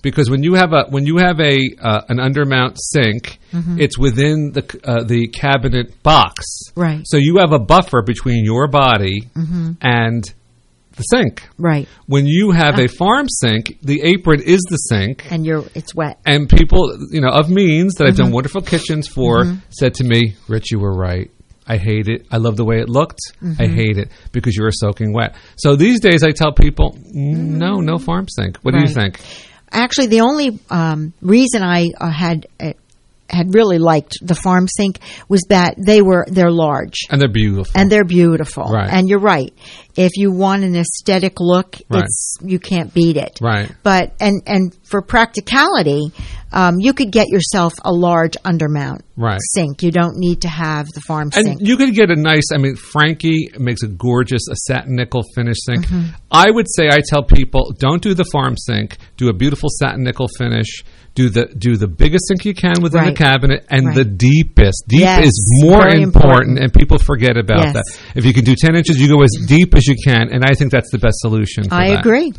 because when you have an undermount sink, it's within the cabinet box. Right. So you have a buffer between your body and the sink. Right. When you have a farm sink, the apron is the sink, and it's wet. And people, of means that I've done wonderful kitchens for, said to me, "Rich, you were right. I hate it. I love the way it looked. I hate it because you were soaking wet." So these days, I tell people, no farm sink. What do you think? Actually, the only reason I had really liked the farm sink was that they're large. And they're beautiful. Right. And you're right. If you want an aesthetic look, you can't beat it. Right. But and for practicality, you could get yourself a large undermount sink. You don't need to have the farm sink. And you could get a nice, Frankie makes a gorgeous, a satin nickel finish sink. I would say, I tell people, don't do the farm sink. Do a beautiful satin nickel finish. Do the biggest sink you can within the cabinet, and the deepest. Deep is more important, and people forget about that. If you can do 10 inches, you go as deep as you can, and I think that's the best solution for that. I agree.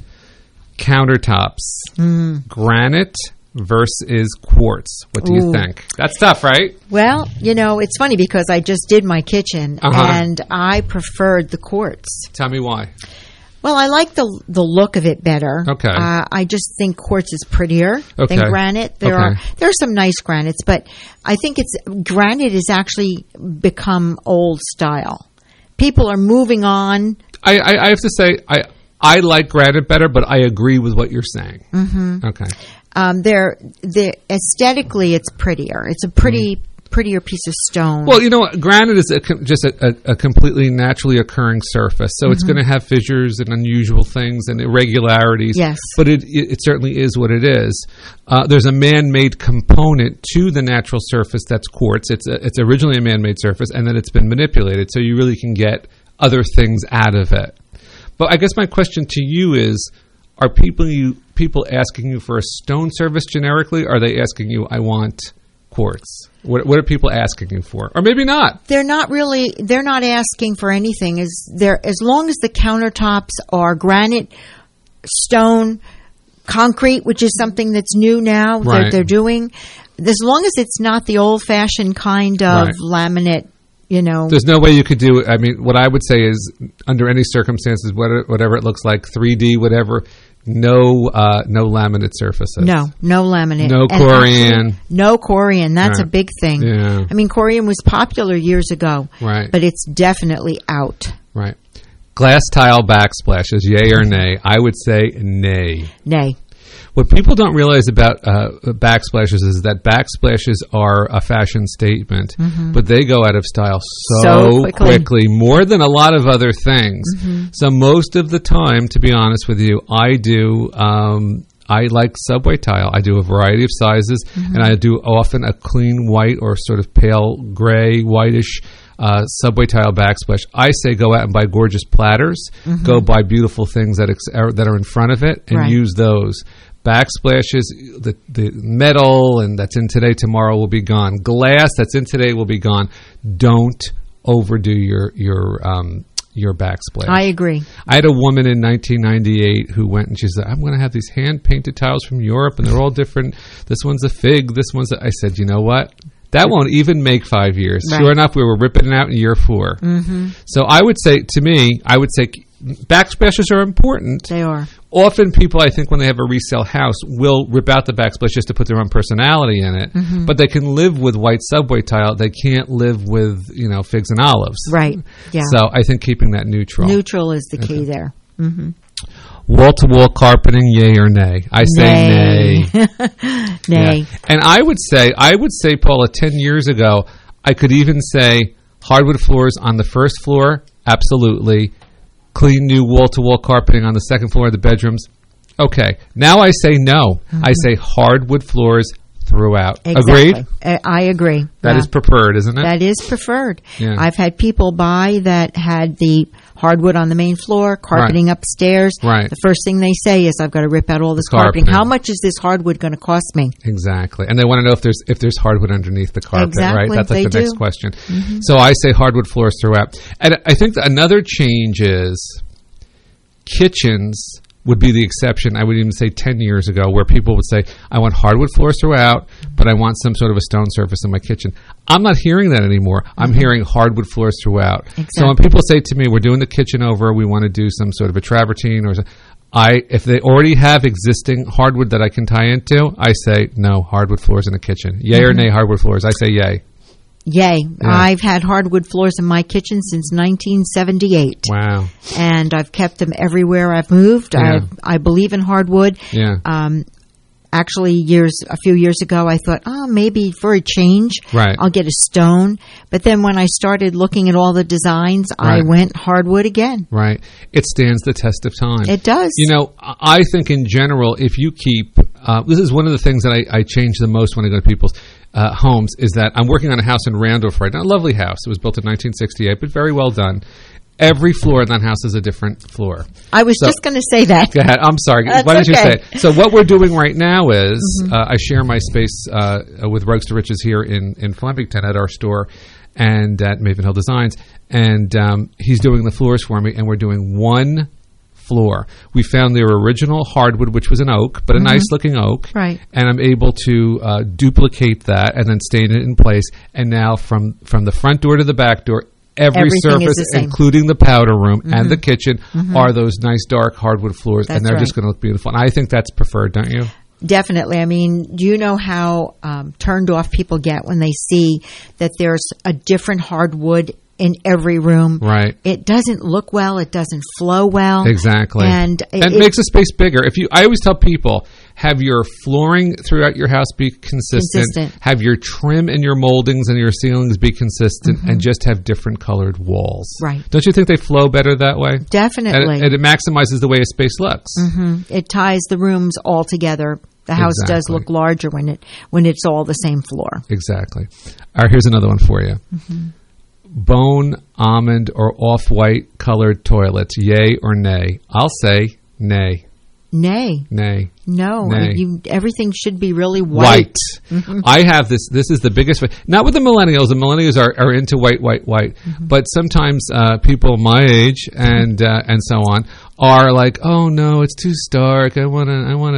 Countertops. Granite versus quartz. What do you think? That's tough, right? Well, it's funny because I just did my kitchen, and I preferred the quartz. Tell me why. Well, I like the look of it better. Okay. I just think quartz is prettier than granite. There are some nice granites, but I think granite has actually become old style. People are moving on. I have to say I like granite better, but I agree with what you're saying. Okay. They're aesthetically, it's prettier. It's a prettier piece of stone. Well, granite is just a completely naturally occurring surface, so it's going to have fissures and unusual things and irregularities. Yes, but it certainly is what it is. There's a man-made component to the natural surface that's quartz. It's originally a man-made surface, and then it's been manipulated, so you really can get other things out of it. But I guess my question to you is: are people asking you for a stone service generically? Or are they asking you, "I want quartz"? What are people asking you for? Or maybe not. They're not asking for anything. As long as the countertops are granite, stone, concrete, which is something that's new now that they're doing, as long as it's not the old-fashioned kind of laminate, There's no way you could do it. What I would say is, under any circumstances, whatever it looks like, 3D, whatever, no laminate surfaces. No laminate. No Corian. No Corian. That's a big thing. Yeah. Corian was popular years ago. Right. But it's definitely out. Right. Glass tile backsplashes, yay or nay? I would say nay. Nay. What people don't realize about backsplashes is that backsplashes are a fashion statement, but they go out of style so quickly, more than a lot of other things. So most of the time, to be honest with you, I like subway tile. I do a variety of sizes, and I do often a clean white or sort of pale gray, whitish subway tile backsplash. I say go out and buy gorgeous platters. Go buy beautiful things that are in front of it, and use those. Backsplashes, the metal and that's in today, tomorrow will be gone. Glass that's in today will be gone. Don't overdo your backsplash. I agree. I had a woman in 1998 who went and she said, "I'm going to have these hand-painted tiles from Europe, and they're all different. This one's a fig. This one's I said, you know what? That won't even make 5 years. Right. Sure enough, we were ripping it out in year 4. So I would say, backsplashes are important. They are. Often people, I think, when they have a resale house, will rip out the backsplash just to put their own personality in it. But they can live with white subway tile. They can't live with, figs and olives. Right. Yeah. So I think keeping that neutral. Neutral is the key there. Wall-to-wall carpeting, yay or nay? I say nay. Nay. Yeah. And I would say, Paula, 10 years ago, I could even say hardwood floors on the first floor, absolutely. Clean new wall-to-wall carpeting on the second floor of the bedrooms. Okay. Now I say no. I say hardwood floors throughout. Exactly. Agreed? I agree. That is preferred, isn't it? That is preferred. Yeah. I've had people buy that had the hardwood on the main floor, carpeting upstairs. Right. The first thing they say is, I've got to rip out all this carpeting. How much is this hardwood going to cost me? Exactly. And they want to know if there's hardwood underneath the carpet, exactly. right? That's like the next question. So I say hardwood floors throughout. And I think that another change is kitchens would be the exception. I would even say 10 years ago, where people would say, I want hardwood floors throughout, but I want some sort of a stone surface in my kitchen. I'm not hearing that anymore. I'm hearing hardwood floors throughout. Exactly. So when people say to me, we're doing the kitchen over, we want to do some sort of a travertine, or if they already have existing hardwood that I can tie into, I say, no, hardwood floors in the kitchen. Yay or nay hardwood floors? I say yay. Yay. Yeah. I've had hardwood floors in my kitchen since 1978. Wow. And I've kept them everywhere I've moved. Yeah. I believe in hardwood. Yeah. Actually, a few years ago, I thought, maybe for a change, right, I'll get a stone. But then when I started looking at all the designs, right, I went hardwood again. Right. It stands the test of time. It does. You know, I think in general, if you keep, this is one of the things that I change the most when I go to people's homes, is that I'm working on a house in Randolph right now, a lovely house. It was built in 1968, but very well done. Every floor in that house is a different floor. I was just going to say that. Go ahead. I'm sorry. That's Why did you okay. say it? So what we're doing right now is I share my space with Rugs to Riches here in Flemington at our store and at Mavenhill Designs. And he's doing the floors for me, and we're doing one floor. We found their original hardwood, which was an oak, but a nice-looking oak. Right. And I'm able to duplicate that and then stain it in place. And now from the front door to the back door, every surface, including the powder room and the kitchen, are those nice dark hardwood floors, and they're just going to look beautiful. And I think that's preferred, don't you? Definitely. I mean, do you know how turned off people get when they see that there's a different hardwood in every room? Right. It doesn't look well. It doesn't flow well. Exactly. And it makes a space bigger. I always tell people, have your flooring throughout your house be consistent. Have your trim and your moldings and your ceilings be consistent, and just have different colored walls. Right. Don't you think they flow better that way? Definitely. And it maximizes the way a space looks. It ties the rooms all together. The house does look larger when it's all the same floor. Exactly. All right, here's another one for you. Bone, almond, or off-white colored toilets, yay or nay? I'll say nay. Nay. Nay. No. Nay. Everything should be really white. I have this. This is the biggest. Not with the millennials. The millennials are into white. But sometimes people my age and so on are like, oh no, it's too stark. I want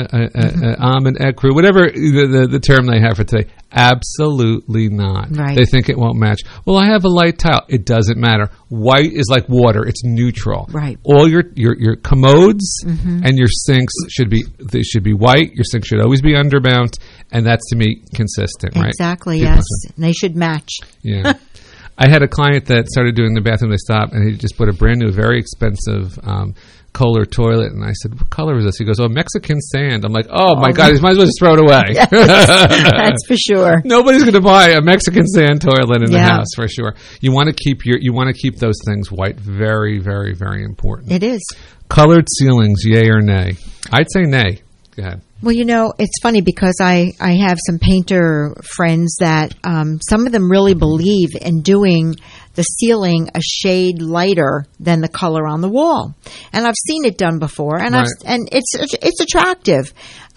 a almond ecru, whatever the term they have for today. Absolutely not. Right. They think it won't match. Well, I have a light tile. It doesn't matter. White is like water. It's neutral. Right. All your commodes and your sinks should be white. Your sink should always be undermount, and that's to me consistent. Right. Exactly. Yes. And they should match. Yeah. I had a client that started doing the bathroom. They stopped, and he just put a brand new, very expensive Kohler toilet, and I said, what color is this? He goes, Mexican sand. I'm like, oh my God, he might as well just throw it away. Yes, that's for sure. Nobody's going to buy a Mexican sand toilet in the house, for sure. You want to keep those things white. Very, very, very important. It is. Colored ceilings, yay or nay? I'd say nay. Go ahead. Well, it's funny because I have some painter friends that some of them really believe in doing the ceiling a shade lighter than the color on the wall, and I've seen it done before, and and it's attractive.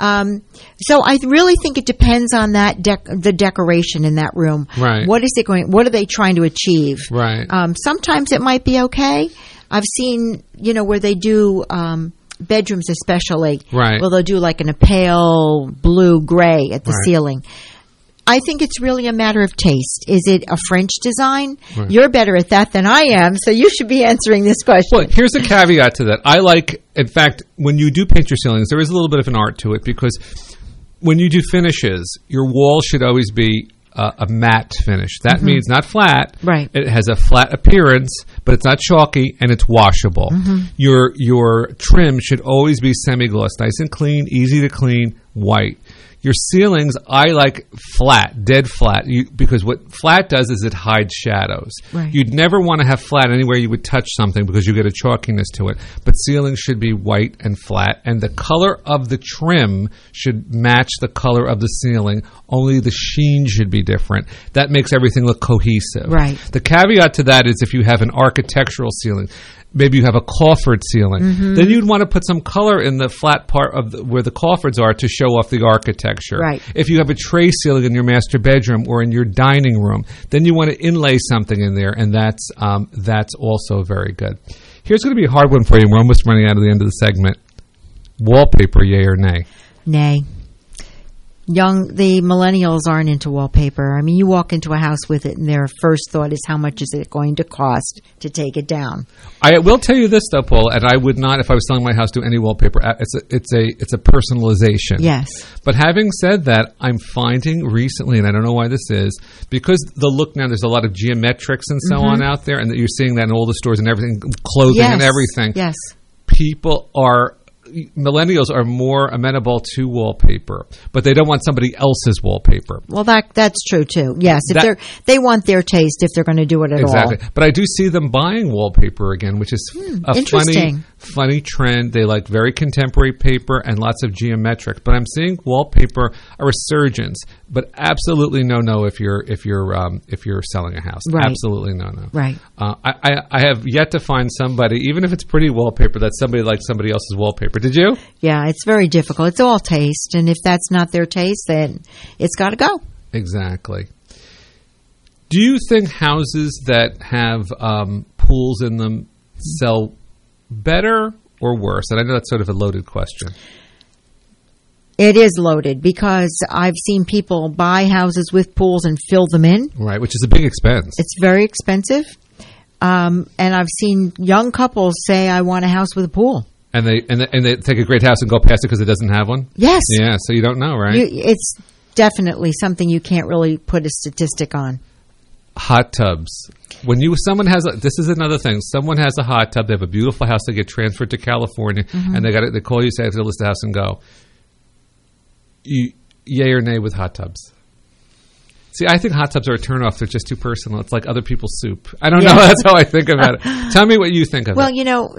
So I really think it depends on that the decoration in that room. Right. What are they trying to achieve? Right. Sometimes it might be okay. I've seen where they do. Bedrooms especially, right? Well, they'll do like in a pale blue gray at the ceiling. I think it's really a matter of taste. Is it a French design? Right. You're better at that than I am, so you should be answering this question. Well, here's a caveat to that. In fact, when you do paint your ceilings, there is a little bit of an art to it, because when you do finishes, your wall should always be a matte finish. That means not flat. Right. It has a flat appearance, but it's not chalky, and it's washable. Your trim should always be semi-gloss, nice and clean, easy to clean, white. Your ceilings, I like flat, dead flat, because what flat does is it hides shadows. Right. You'd never want to have flat anywhere you would touch something, because you get a chalkiness to it. But ceilings should be white and flat, and the color of the trim should match the color of the ceiling. Only the sheen should be different. That makes everything look cohesive. Right. The caveat to that is if you have an architectural ceiling, maybe you have a coffered ceiling, then you'd want to put some color in the flat part of where the coffereds are to show off the architecture. Right. If you have a tray ceiling in your master bedroom or in your dining room, then you want to inlay something in there, and that's also very good. Here's going to be a hard one for you. We're almost running out of the end of the segment. Wallpaper, yay or nay? Nay. The millennials aren't into wallpaper. I mean, you walk into a house with it, and their first thought is, how much is it going to cost to take it down? I will tell you this, though, Paul, and I would not, if I was selling my house, do any wallpaper. It's a personalization. Yes. But having said that, I'm finding recently, and I don't know why this is, because the look now, there's a lot of geometrics and so on out there, and that you're seeing that in all the stores and everything, clothing and everything. Yes. Millennials are more amenable to wallpaper, but they don't want somebody else's wallpaper. Well, that's true too. Yes, they want their taste if they're going to do it at all. Exactly. But I do see them buying wallpaper again, which is a funny trend. They like very contemporary paper and lots of geometric. But I'm seeing wallpaper a resurgence, but absolutely no if you're selling a house. Right. Absolutely no. Right. I have yet to find somebody, even if it's pretty wallpaper, that somebody likes somebody else's wallpaper. Did you? Yeah, it's very difficult. It's all taste, and if that's not their taste, then it's got to go. Exactly. Do you think houses that have pools in them sell better or worse? And I know that's sort of a loaded question. It is loaded because I've seen people buy houses with pools and fill them in. Right, which is a big expense. It's very expensive. And I've seen young couples say, I want a house with a pool. And they take a great house and go past it because it doesn't have one? Yes. Yeah, so you don't know, right? It's definitely something you can't really put a statistic on. Hot tubs. This is another thing. Someone has a hot tub. They have a beautiful house. They get transferred to California, and they call you, say, I have to list the house and go. Yay or nay with hot tubs? See, I think hot tubs are a turnoff. They're just too personal. It's like other people's soup. I don't know. That's how I think about it. Tell me what you think of it. Well,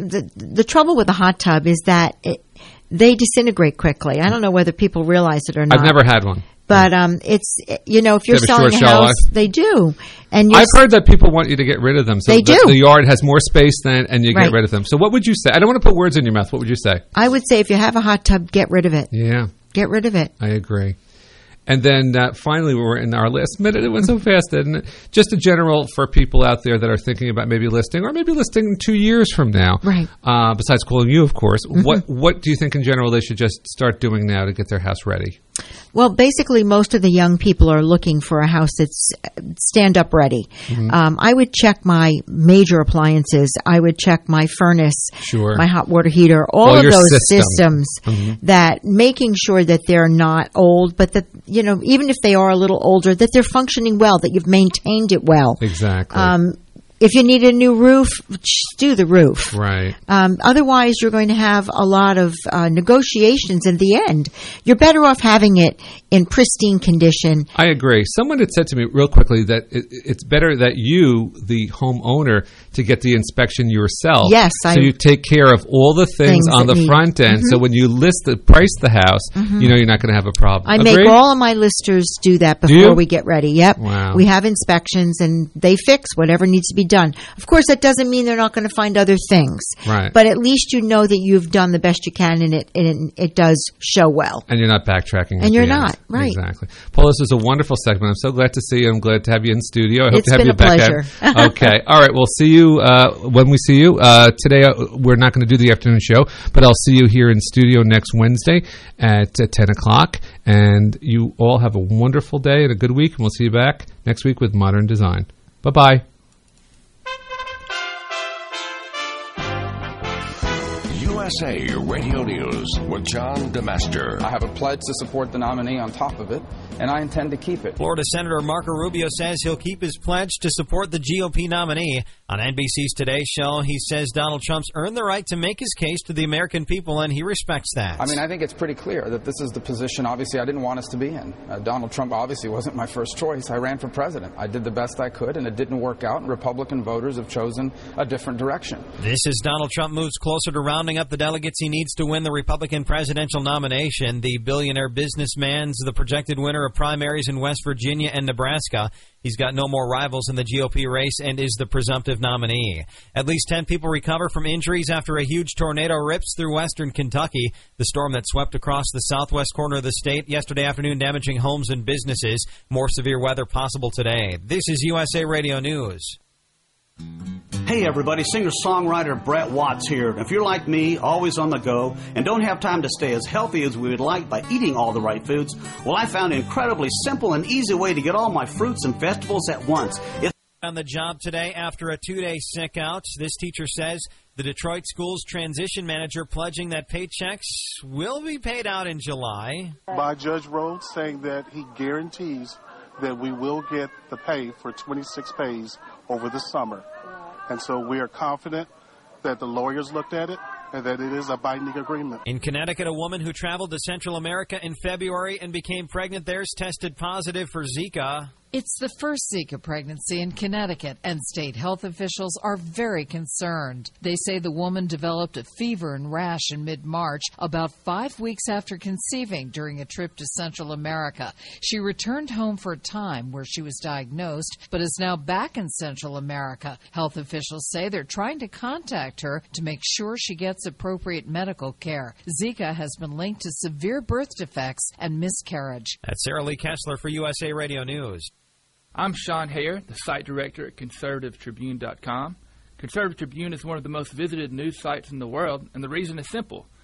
the trouble with a hot tub is that they disintegrate quickly. I don't know whether people realize it or not. I've never had one. But it's if you're selling a house, they do. And I've heard that people want you to get rid of them. So they do. The yard has more space than, and you get rid of them. So what would you say? I don't want to put words in your mouth. What would you say? I would say if you have a hot tub, get rid of it. Yeah. Get rid of it. I agree. And then finally, we're in our last minute. It went so fast, didn't it? Just a general for people out there that are thinking about maybe listing, or maybe listing 2 years from now. Right. Besides calling you, of course. What do you think in general they should just start doing now to get their house ready? Well, basically, most of the young people are looking for a house that's stand-up ready. Mm-hmm. I would check my major appliances. I would check my furnace, my hot water heater, all of those systems. That making sure that they're not old, but that even if they are a little older, that they're functioning well, that you've maintained it well. Exactly. If you need a new roof, do the roof. Right. Otherwise, you're going to have a lot of negotiations in the end. You're better off having it in pristine condition. I agree. Someone had said to me real quickly that it's better that you, the homeowner, to get the inspection yourself. Yes. So you take care of all the things on the front end. So when you price the house, you know you're not going to have a problem. I make all of my listers do that before we get ready. Yep. Wow. We have inspections and they fix whatever needs to be done. Of course, that doesn't mean they're not going to find other things. Right. But at least you know that you've done the best you can and it does show well. And you're not backtracking. And you're not. Right. Exactly. Paul, this was a wonderful segment. I'm so glad to see you. I'm glad to have you in studio. I hope it's to have been you a back. Pleasure. Okay. All right. We'll see you when we see you. Today, we're not going to do the afternoon show, but I'll see you here in studio next Wednesday at 10 o'clock. And you all have a wonderful day and a good week. And we'll see you back next week with Modern Design. Bye-bye. USA Radio News with John DeMaster. I have a pledge to support the nominee on top of it, and I intend to keep it. Florida Senator Marco Rubio says he'll keep his pledge to support the GOP nominee. On NBC's Today Show, he says Donald Trump's earned the right to make his case to the American people, and he respects that. I mean, I think it's pretty clear that this is the position, obviously, I didn't want us to be in. Donald Trump obviously wasn't my first choice. I ran for president. I did the best I could, and it didn't work out, and Republican voters have chosen a different direction. This is Donald Trump moves closer to rounding up the delegates he needs to win the Republican presidential nomination. The billionaire businessman's the projected winner of primaries in West Virginia and Nebraska. He's got no more rivals in the GOP race and is the presumptive nominee. At least 10 people recover from injuries after a huge tornado rips through western Kentucky. The storm that swept across the southwest corner of the state yesterday afternoon, damaging homes and businesses. More severe weather possible today. This is USA Radio News. Hey everybody, singer-songwriter Brett Watts here. If you're like me, always on the go, and don't have time to stay as healthy as we would like by eating all the right foods, well, I found an incredibly simple and easy way to get all my fruits and vegetables at once. On the job today after a 2-day sick out, this teacher says the Detroit school's transition manager pledging that paychecks will be paid out in July. By Judge Rhodes saying that he guarantees that we will get the pay for 26 pays over the summer. And so we are confident that the lawyers looked at it and that it is a binding agreement. In Connecticut, a woman who traveled to Central America in February and became pregnant there tested positive for Zika. It's the first Zika pregnancy in Connecticut, and state health officials are very concerned. They say the woman developed a fever and rash in mid-March, about 5 weeks after conceiving during a trip to Central America. She returned home for a time where she was diagnosed, but is now back in Central America. Health officials say they're trying to contact her to make sure she gets appropriate medical care. Zika has been linked to severe birth defects and miscarriage. That's Sarah Lee Kessler for USA Radio News. I'm Sean Hayer, the site director at ConservativeTribune.com. Conservative Tribune is one of the most visited news sites in the world, and the reason is simple.